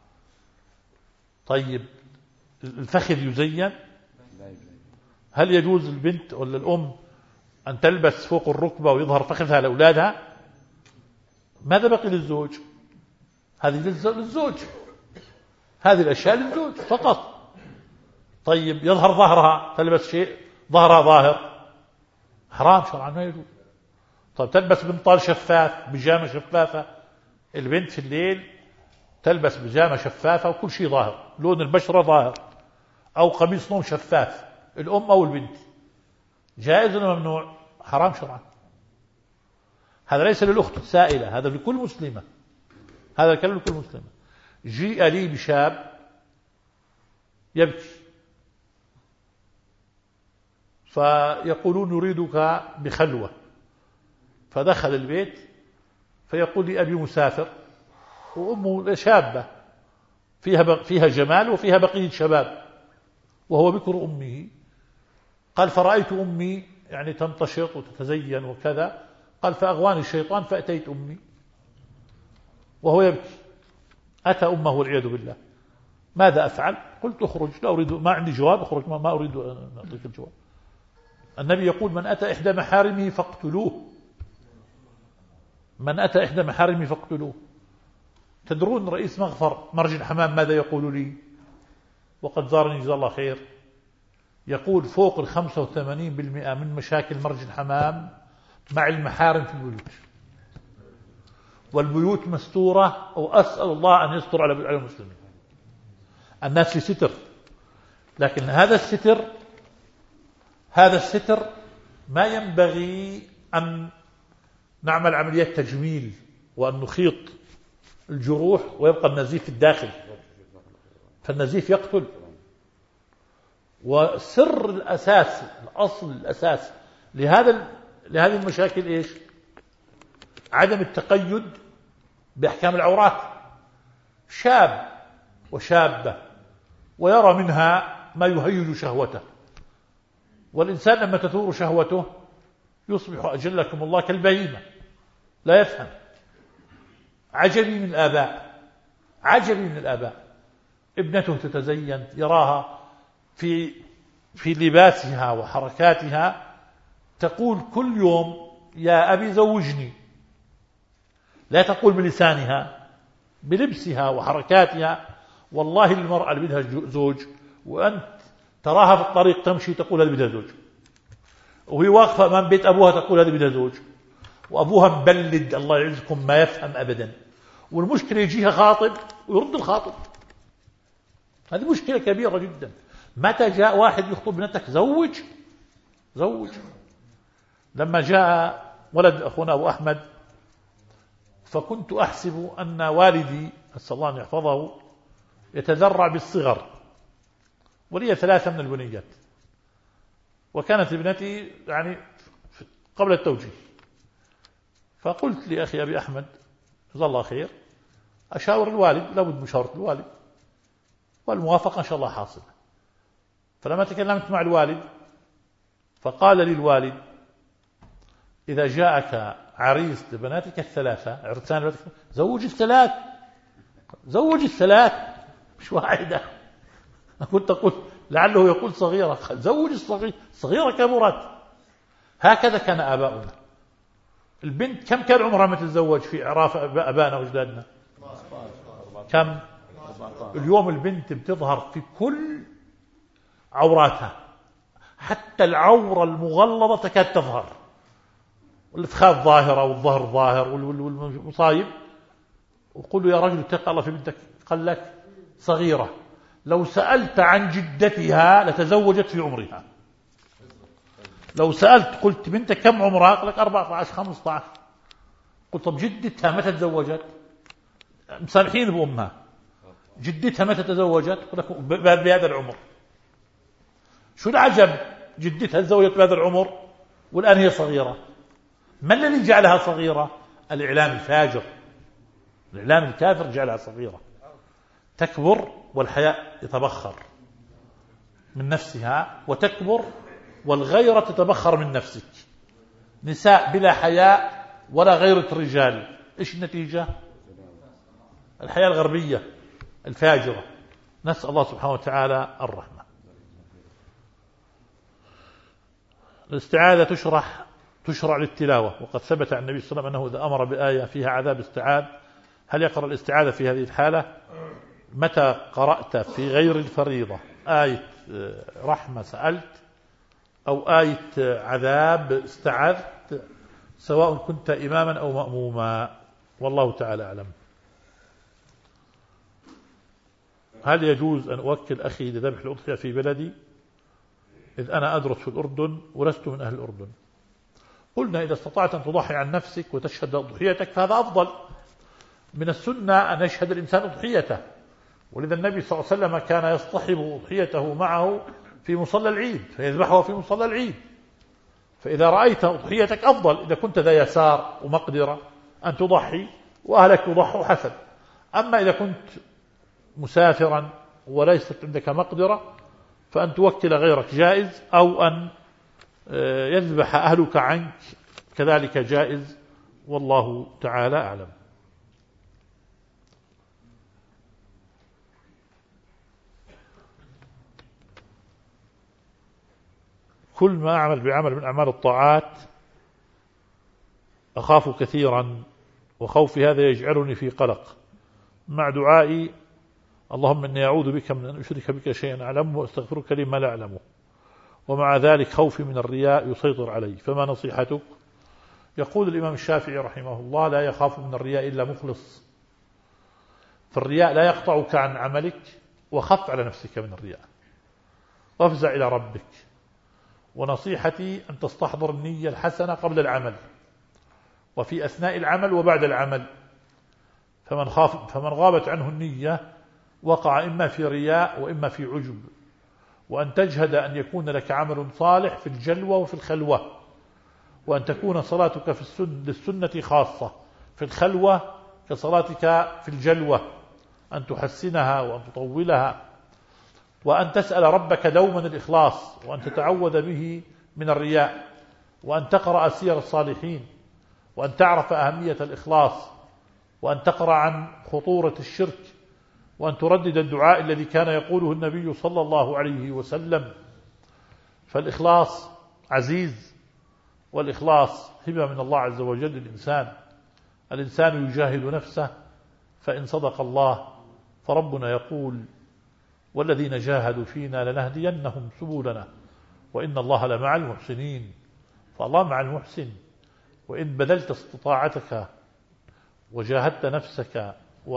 طيب الفخذ يزين. هل يجوز البنت ولا الأم أن تلبس فوق الركبة ويظهر فخذها لأولادها؟ ماذا بقي للزوج؟ هذه للزوج. هذه الأشياء للزوج فقط. طيب يظهر ظهرها تلبس شيء ظهرها ظاهر حرام شرعا ما يجوز. طيب تلبس بنطال شفاف بيجامة شفافة. البنت في الليل تلبس بيجامة شفافة وكل شيء ظاهر لون البشرة ظاهر أو قميص نوم شفاف الأم أو البنت جائز ولا ممنوع؟ حرام شرعا. هذا ليس للأخت السائلة هذا لكل مسلمة. هذا الكلام لكل مسلمة. جيء لي بشاب يبكي فيقولون نريدك بخلوة فدخل البيت فيقول لي أبي مسافر وأمه شابة فيها فيها جمال وفيها بقية شباب وهو بكر أمه. قال فرأيت أمي يعني تنتشط وتتزين وكذا. قال فأغواني الشيطان فأتيت أمي وهو يبكي. أتى أمه والعياذ بالله. ماذا أفعل؟ قلت أخرج لا أريد ما عندي جواب أخرج ما, ما أريد أن أعطيك الجواب. النبي يقول من أتى إحدى محارمه فاقتلوه. من أتى إحدى محارمه فاقتلوه. تدرون رئيس مغفر مرج الحمام ماذا يقول لي وقد زارني جزاه الله خير؟ يقول فوق الخمسة وثمانين بالمئة من مشاكل مرج الحمام مع المحارم في البيوت والبيوت مستورة وأسأل الله أن يستر على المسلمين. الناس في ستر لكن هذا الستر هذا الستر ما ينبغي أن نعمل عمليات تجميل وأن نخيط الجروح ويبقى النزيف في الداخل فالنزيف يقتل. وسر الأساس الأصل الأساس لهذا لهذه المشاكل إيش؟ عدم التقيد بأحكام العورات. شاب وشابة ويرى منها ما يهيج شهوته والإنسان لما تثور شهوته يصبح أجلكم الله كالبهيمة لا يفهم. عجبي من الآباء عجبي من الآباء ابنته تتزين يراها في في لباسها وحركاتها تقول كل يوم يا أبي زوجني. لا تقول بلسانها بلبسها وحركاتها. والله المرأة اللي بدها زوج وأنت تراها في الطريق تمشي تقول هذه بدها زوج وهي واقفة أمام بيت أبوها تقول هذه بدها زوج وأبوها مبلد الله يعزكم ما يفهم أبدا. والمشكلة يجيها خاطب ويرد الخاطب. هذه مشكلة كبيرة جدا. متى جاء واحد يخطب ابنتك زوج زوج. لما جاء ولد أخونا أبو أحمد فكنت أحسب أن والدي أسأل الله أن يحفظه يتذرع بالصغر ولي ثلاثة من البنيات وكانت ابنتي يعني قبل التوجيه. فقلت لأخي أبي أحمد جزاه الله خير أشاور الوالد لابد مشاورة الوالد. والموافقة إن شاء الله حاصلة. فلما تكلمت مع الوالد فقال للوالد: إذا جاءك عريس لبناتك الثلاثة، عرسان بناتك، زوج الثلاث، زوج الثلاث مش واحدة. كنت أقول لعله يقول صغيرة، زوج الصغيرة، صغيرة كبرت. هكذا كان آباؤنا. البنت كم كان عمرها ما تتزوج في إعراف أبائنا وأجدادنا؟ كم؟ اليوم البنت بتظهر في كل عوراتها، حتى العورة المغلظة تكاد تظهر، والفخاذ ظاهرة والظهر ظاهر والمصايب. وقل له: يا رجل اتق الله في بنتك. قال لك: صغيرة. لو سألت عن جدتها لتزوجت في عمرها. لو سألت قلت: بنتك كم عمرها؟ قال لك أربعة عشر خمسة عشر. قلت: طب جدتها متى تزوجت؟ مسامحين بأمها. جدتها متى تزوجت؟ قال لك: بهذا العمر. شو العجب؟ جدتها تزوجت بهذا العمر والآن هي صغيرة. ما الذي جعلها صغيرة؟ الإعلام الفاجر، الإعلام الكافر جعلها صغيرة. تكبر والحياء يتبخر من نفسها، وتكبر والغيرة تتبخر من نفسك. نساء بلا حياء ولا غيرة رجال. إيش النتيجة؟ الحياة الغربية الفاجرة. نسأل الله سبحانه وتعالى الرحمة. الاستعاذة تشرح تشرع للتلاوة، وقد ثبت عن النبي صلى الله عليه وسلم أنه إذا أمر بآية فيها عذاب استعاذ. هل يقرأ الاستعاذة في هذه الحالة؟ متى قرأت في غير الفريضة آية رحمة سألت، أو آية عذاب استعذت، سواء كنت إماما أو مأموما، والله تعالى أعلم. هل يجوز أن أوكل أخي لذبح الأضحية في بلدي إذ أنا أدرس في الأردن ولست من أهل الأردن؟ قلنا: إذا استطعت أن تضحي عن نفسك وتشهد أضحيتك فهذا أفضل. من السنة أن يشهد الإنسان أضحيته، ولذا النبي صلى الله عليه وسلم كان يصطحب أضحيته معه في مصلى العيد فيذبحها في مصلى العيد. فإذا رأيت أضحيتك أفضل، إذا كنت ذا يسار ومقدرة أن تضحي وأهلك يضحوا حسن. أما إذا كنت مسافرا وليست عندك مقدرة فأن توكل غيرك جائز، أو أن يذبح أهلك عنك كذلك جائز، والله تعالى أعلم. كل ما أعمل بعمل من أعمال الطاعات أخاف كثيرا، وخوفي هذا يجعلني في قلق، مع دعائي: اللهم إني أعوذ بك من أن أشرك بك شيئا أعلمه وأستغفرك لما لا أعلمه. ومع ذلك خوفي من الرياء يسيطر علي، فما نصيحتك؟ يقول الإمام الشافعي رحمه الله: لا يخاف من الرياء إلا مخلص. فالرياء لا يقطعك عن عملك، وخف على نفسك من الرياء وافزع إلى ربك. ونصيحتي أن تستحضر النية الحسنة قبل العمل وفي أثناء العمل وبعد العمل. فمن, خاف فمن غابت عنه النية وقع إما في رياء وإما في عجب. وأن تجهد أن يكون لك عمل صالح في الجلوة وفي الخلوة، وأن تكون صلاتك في السنة للسنة خاصة في الخلوة كصلاتك في الجلوة، أن تحسنها وأن تطولها، وأن تسأل ربك دوما الإخلاص، وأن تتعوذ به من الرياء، وأن تقرأ سير الصالحين، وأن تعرف أهمية الإخلاص، وأن تقرأ عن خطورة الشرك، وأن تردد الدعاء الذي كان يقوله النبي صلى الله عليه وسلم. فالإخلاص عزيز، والإخلاص هبة من الله عز وجل للإنسان. الإنسان يجاهد نفسه، فإن صدق الله فربنا يقول: والذين جاهدوا فينا لنهدينهم سبلنا وإن الله لمع المحسنين. فالله مع المحسن. وإن بذلت استطاعتك وجاهدت نفسك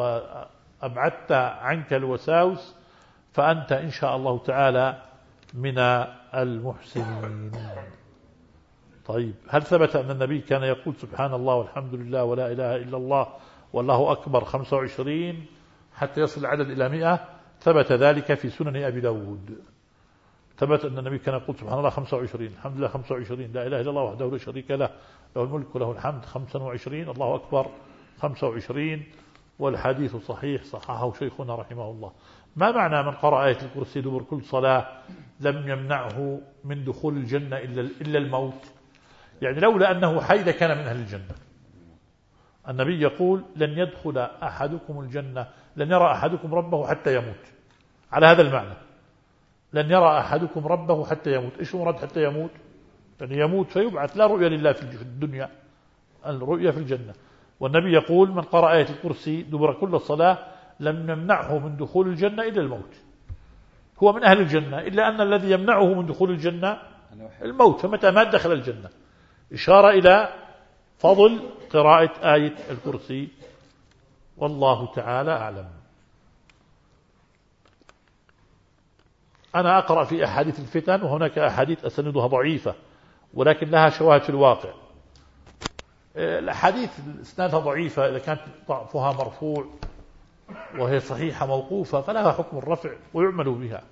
وأبعدت عنك الوساوس فأنت إن شاء الله تعالى من المحسنين. طيب، هل ثبت أن النبي كان يقول سبحان الله والحمد لله ولا إله إلا الله والله أكبر خمسة وعشرين حتى يصل العدد إلى مئة؟ ثبت ذلك في سنن أبي داود. ثبت أن النبي كان يقول سبحان الله خمسة وعشرين، الحمد لله خمسة وعشرين، لا إله إلا الله وحده لا شريك له له الملك وله الحمد خمسة وعشرين، الله أكبر خمسة وعشرين. والحديث صحيح، صححه شيخنا رحمه الله. ما معنى من قرأ آية الكرسي دبر كل صلاة لم يمنعه من دخول الجنة إلا الموت؟ يعني لولا أنه حي لكان من أهل الجنة. النبي يقول لن يدخل أحدكم الجنة، لن يرى أحدكم ربه حتى يموت، على هذا المعنى، لن يرى أحدكم ربه حتى يموت. إيش مراد حتى يموت؟ يعني يموت فيبعث، لا رؤية لله في الدنيا، الرؤية في الجنة. والنبي يقول من قرأ آية الكرسي دبر كل صلاة لم يمنعه من دخول الجنة إلا الموت. هو من أهل الجنة، إلا أن الذي يمنعه من دخول الجنة الموت، فمتى مات دخل الجنة. إشارة إلى فضل قراءة آية الكرسي، والله تعالى أعلم. أنا أقرأ في أحاديث الفتن، وهناك أحاديث أسندها ضعيفة ولكن لها شواهد في الواقع. الأحاديث إسنادها ضعيفة إذا كانت ضعفها مرفوع وهي صحيحة موقوفة فلها حكم الرفع ويعمل بها.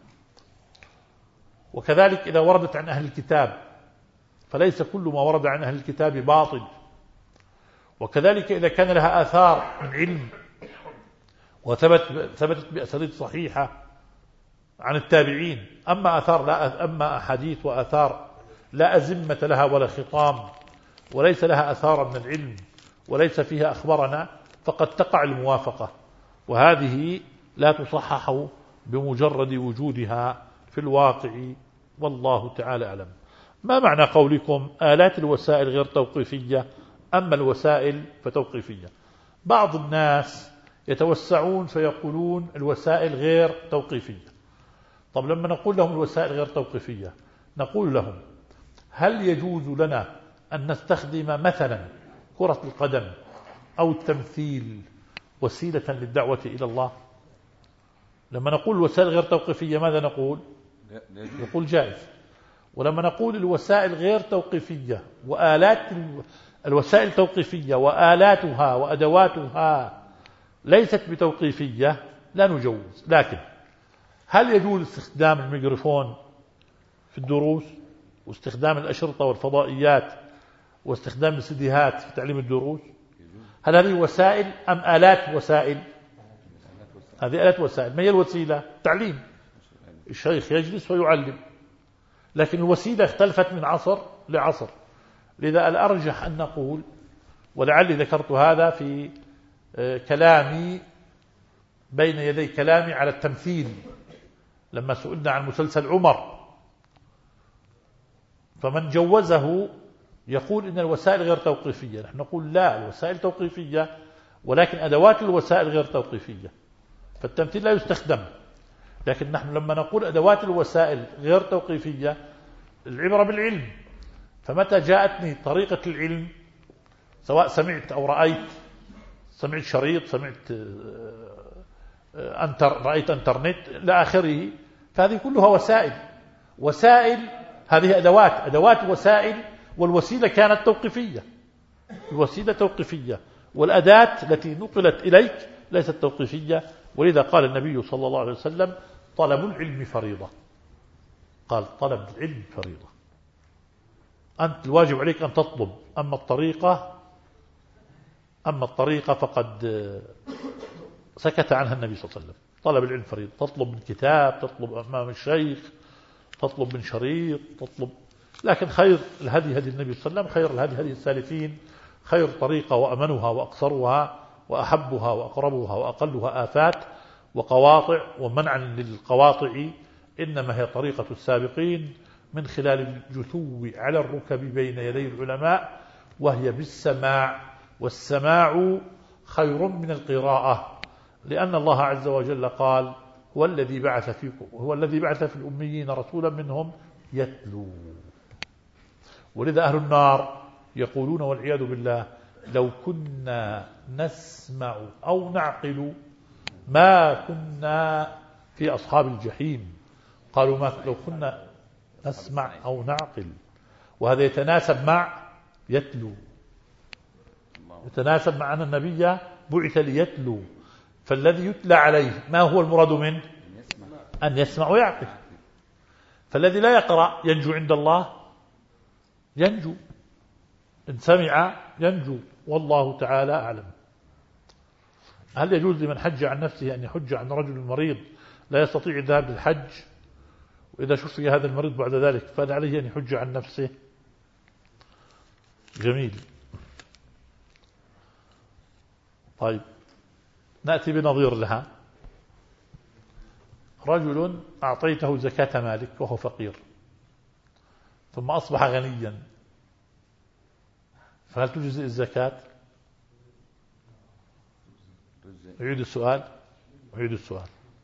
وكذلك إذا وردت عن أهل الكتاب فليس كل ما ورد عن أهل الكتاب باطل. وكذلك إذا كان لها آثار من علم وثبت ثبتت بأسانيد صحيحة عن التابعين. أما آثار لا أما أحاديث وآثار لا أزمة لها ولا خطام وليس لها آثار من العلم وليس فيها أخبرنا، فقد تقع الموافقة، وهذه لا تصحح بمجرد وجودها في الواقع، والله تعالى أعلم. ما معنى قولكم آلات الوسائل غير توقيفية أما الوسائل فتوقيفية؟ بعض الناس يتوسعون فيقولون الوسائل غير توقيفية. طب لما نقول لهم الوسائل غير توقيفية نقول لهم هل يجوز لنا أن نستخدم مثلا كرة القدم أو التمثيل وسيلة للدعوة إلى الله؟ لما نقول الوسائل غير توقيفية ماذا نقول؟ نقول جائز. ولما نقول الوسائل غير توقيفية وآلات الوسائل توقيفية وآلاتها وأدواتها ليست بتوقيفية لا نجوز. لكن هل يجوز استخدام الميكروفون في الدروس واستخدام الأشرطة والفضائيات واستخدام السيديهات في تعليم الدروس؟ هل هذه وسائل أم آلات وسائل؟ هذه آلات وسائل. ما هي الوسيلة؟ تعليم، الشيخ يجلس ويعلم. لكن الوسيلة اختلفت من عصر لعصر. لذا الأرجح أن نقول، ولعلي ذكرت هذا في كلامي بين يدي كلامي على التمثيل لما سئلنا عن مسلسل عمر، فمن جوزه يقول إن الوسائل غير توقيفية. نحن نقول لا، الوسائل توقيفية ولكن أدوات الوسائل غير توقيفية، فالتمثيل لا يستخدم. لكن نحن لما نقول أدوات الوسائل غير توقيفية العبرة بالعلم، فمتى جاءتني طريقة العلم سواء سمعت أو رأيت، سمعت شريط، سمعت أنتر رأيت انترنت إلى آخره، فهذه كلها وسائل. وسائل هذه أدوات أدوات وسائل، والوسيلة كانت توقيفية، الوسيلة توقيفية والأداة التي نقلت إليك ليست توقيفية. ولذا قال النبي صلى الله عليه وسلم طلب العلم فريضة. قال طلب العلم فريضة، أنت الواجب عليك أن تطلب. أما الطريقة أما الطريقة فقد سكت عنها النبي صلى الله عليه وسلم. طلب العلم فريضة، تطلب من كتاب، تطلب أمام الشيخ، تطلب من شريط، تطلب. لكن خير الهدي هدي النبي صلى الله عليه وسلم، خير الهدي هدي السالفين، خير طريقة وأمنها وأقصرها وأحبها وأقربها وأقلها آفات وقواطع ومنعا للقواطع، إنما هي طريقة السابقين من خلال الجثو على الركب بين يدي العلماء، وهي بالسماع، والسماع خير من القراءة، لأن الله عز وجل قال هو الذي بعث فيكم هو الذي بعث في الأميين رسولا منهم يتلو. ولذا أهل النار يقولون والعياذ بالله لو كنا نسمع أو نعقل ما كنا في أصحاب الجحيم. قالوا ما لو كنا نسمع أو نعقل، وهذا يتناسب مع يتلو، يتناسب مع أن النبي بعث ليتلو. فالذي يتلى عليه ما هو المراد منه؟ أن يسمع ويعقل. فالذي لا يقرأ ينجو عند الله، ينجو إن سمع ينجو، والله تعالى أعلم. هل يجوز لمن حج عن نفسه أن يحج عن رجل مريض لا يستطيع الذهاب للحج، وإذا شفي هذا المريض بعد ذلك فهل عليه أن يحج عن نفسه؟ جميل. طيب نأتي بنظير لها. رجل أعطيته زكاة مالك وهو فقير، ثم أصبح غنيا، فهل تجزئ الزكاة؟ أعيد السؤال أعيد السؤال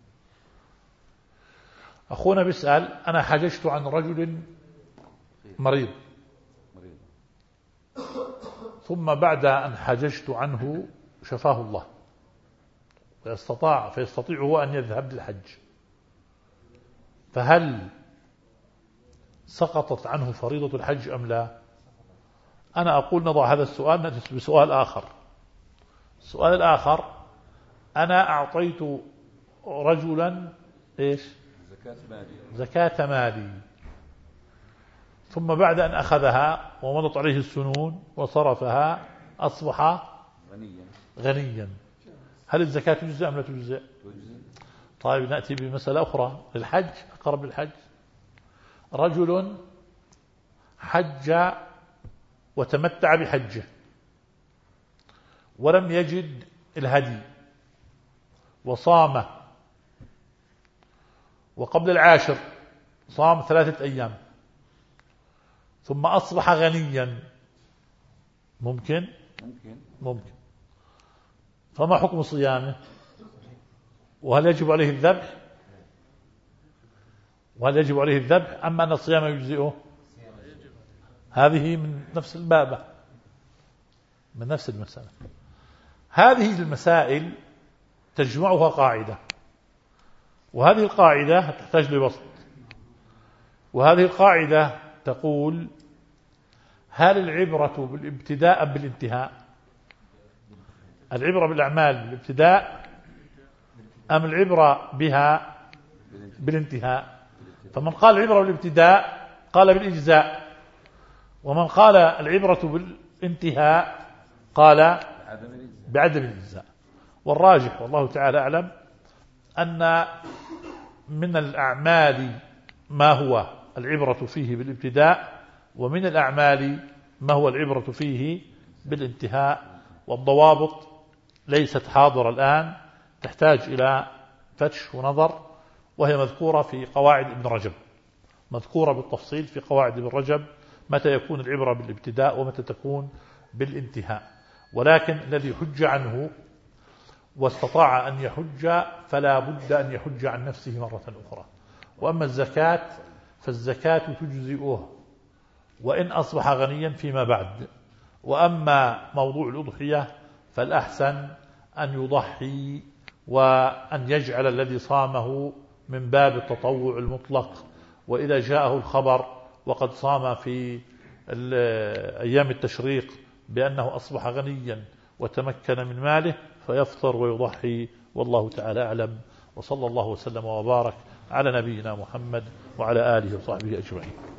أخونا بيسأل: أنا حججت عن رجل مريض، ثم بعد أن حججت عنه شفاه الله فيستطاع فيستطيع هو أن يذهب للحج، فهل سقطت عنه فريضة الحج أم لا؟ أنا أقول نضع هذا السؤال نأتي بسؤال آخر. السؤال الآخر: أنا أعطيت رجلا إيش؟ زكاة مالي زكاة مالي، ثم بعد أن أخذها ومضت عليه السنون وصرفها أصبح غنيا غنيا، هل الزكاة تجزئ أم لا تجزئ؟ طيب نأتي بمسألة أخرى للحج، أقرب للحج. رجل حج وتمتع بحجه ولم يجد الهدي وصام، وقبل العاشر صام ثلاثة أيام، ثم أصبح غنيا، ممكن؟ ممكن ممكن. فما حكم صيامه؟ وهل يجب عليه الذبح؟ وهل يجب عليه الذبح أما أن الصيام يجزئه؟ هذه من نفس البابة، من نفس المسألة. هذه المسائل تجمعها قاعدة، وهذه القاعدة تحتاج لبسط، وهذه القاعدة تقول: هل العبرة بالابتداء أم بالانتهاء؟ العبرة بالأعمال بالابتداء أم العبرة بها بالانتهاء؟ فمن قال العبرة بالابتداء قال بالإجزاء، ومن قال العبرة بالانتهاء قال بعدم الإجزاء. والراجح والله تعالى أعلم أن من الأعمال ما هو العبرة فيه بالابتداء، ومن الأعمال ما هو العبرة فيه بالانتهاء، والضوابط ليست حاضرة الآن، تحتاج إلى فتش ونظر، وهي مذكورة في قواعد ابن رجب، مذكورة بالتفصيل في قواعد ابن رجب متى يكون العبرة بالابتداء ومتى تكون بالانتهاء. ولكن الذي حج عنه واستطاع أن يحج فلا بد أن يحج عن نفسه مرة أخرى. وأما الزكاة فالزكاة تجزئه وإن أصبح غنيا فيما بعد. وأما موضوع الأضحية فالأحسن أن يضحي وأن يجعل الذي صامه من باب التطوع المطلق، وإذا جاءه الخبر وقد صام في أيام التشريق بأنه أصبح غنيا وتمكن من ماله فيفطر ويضحي، والله تعالى أعلم. وصلى الله وسلم وبارك على نبينا محمد وعلى آله وصحبه أجمعين.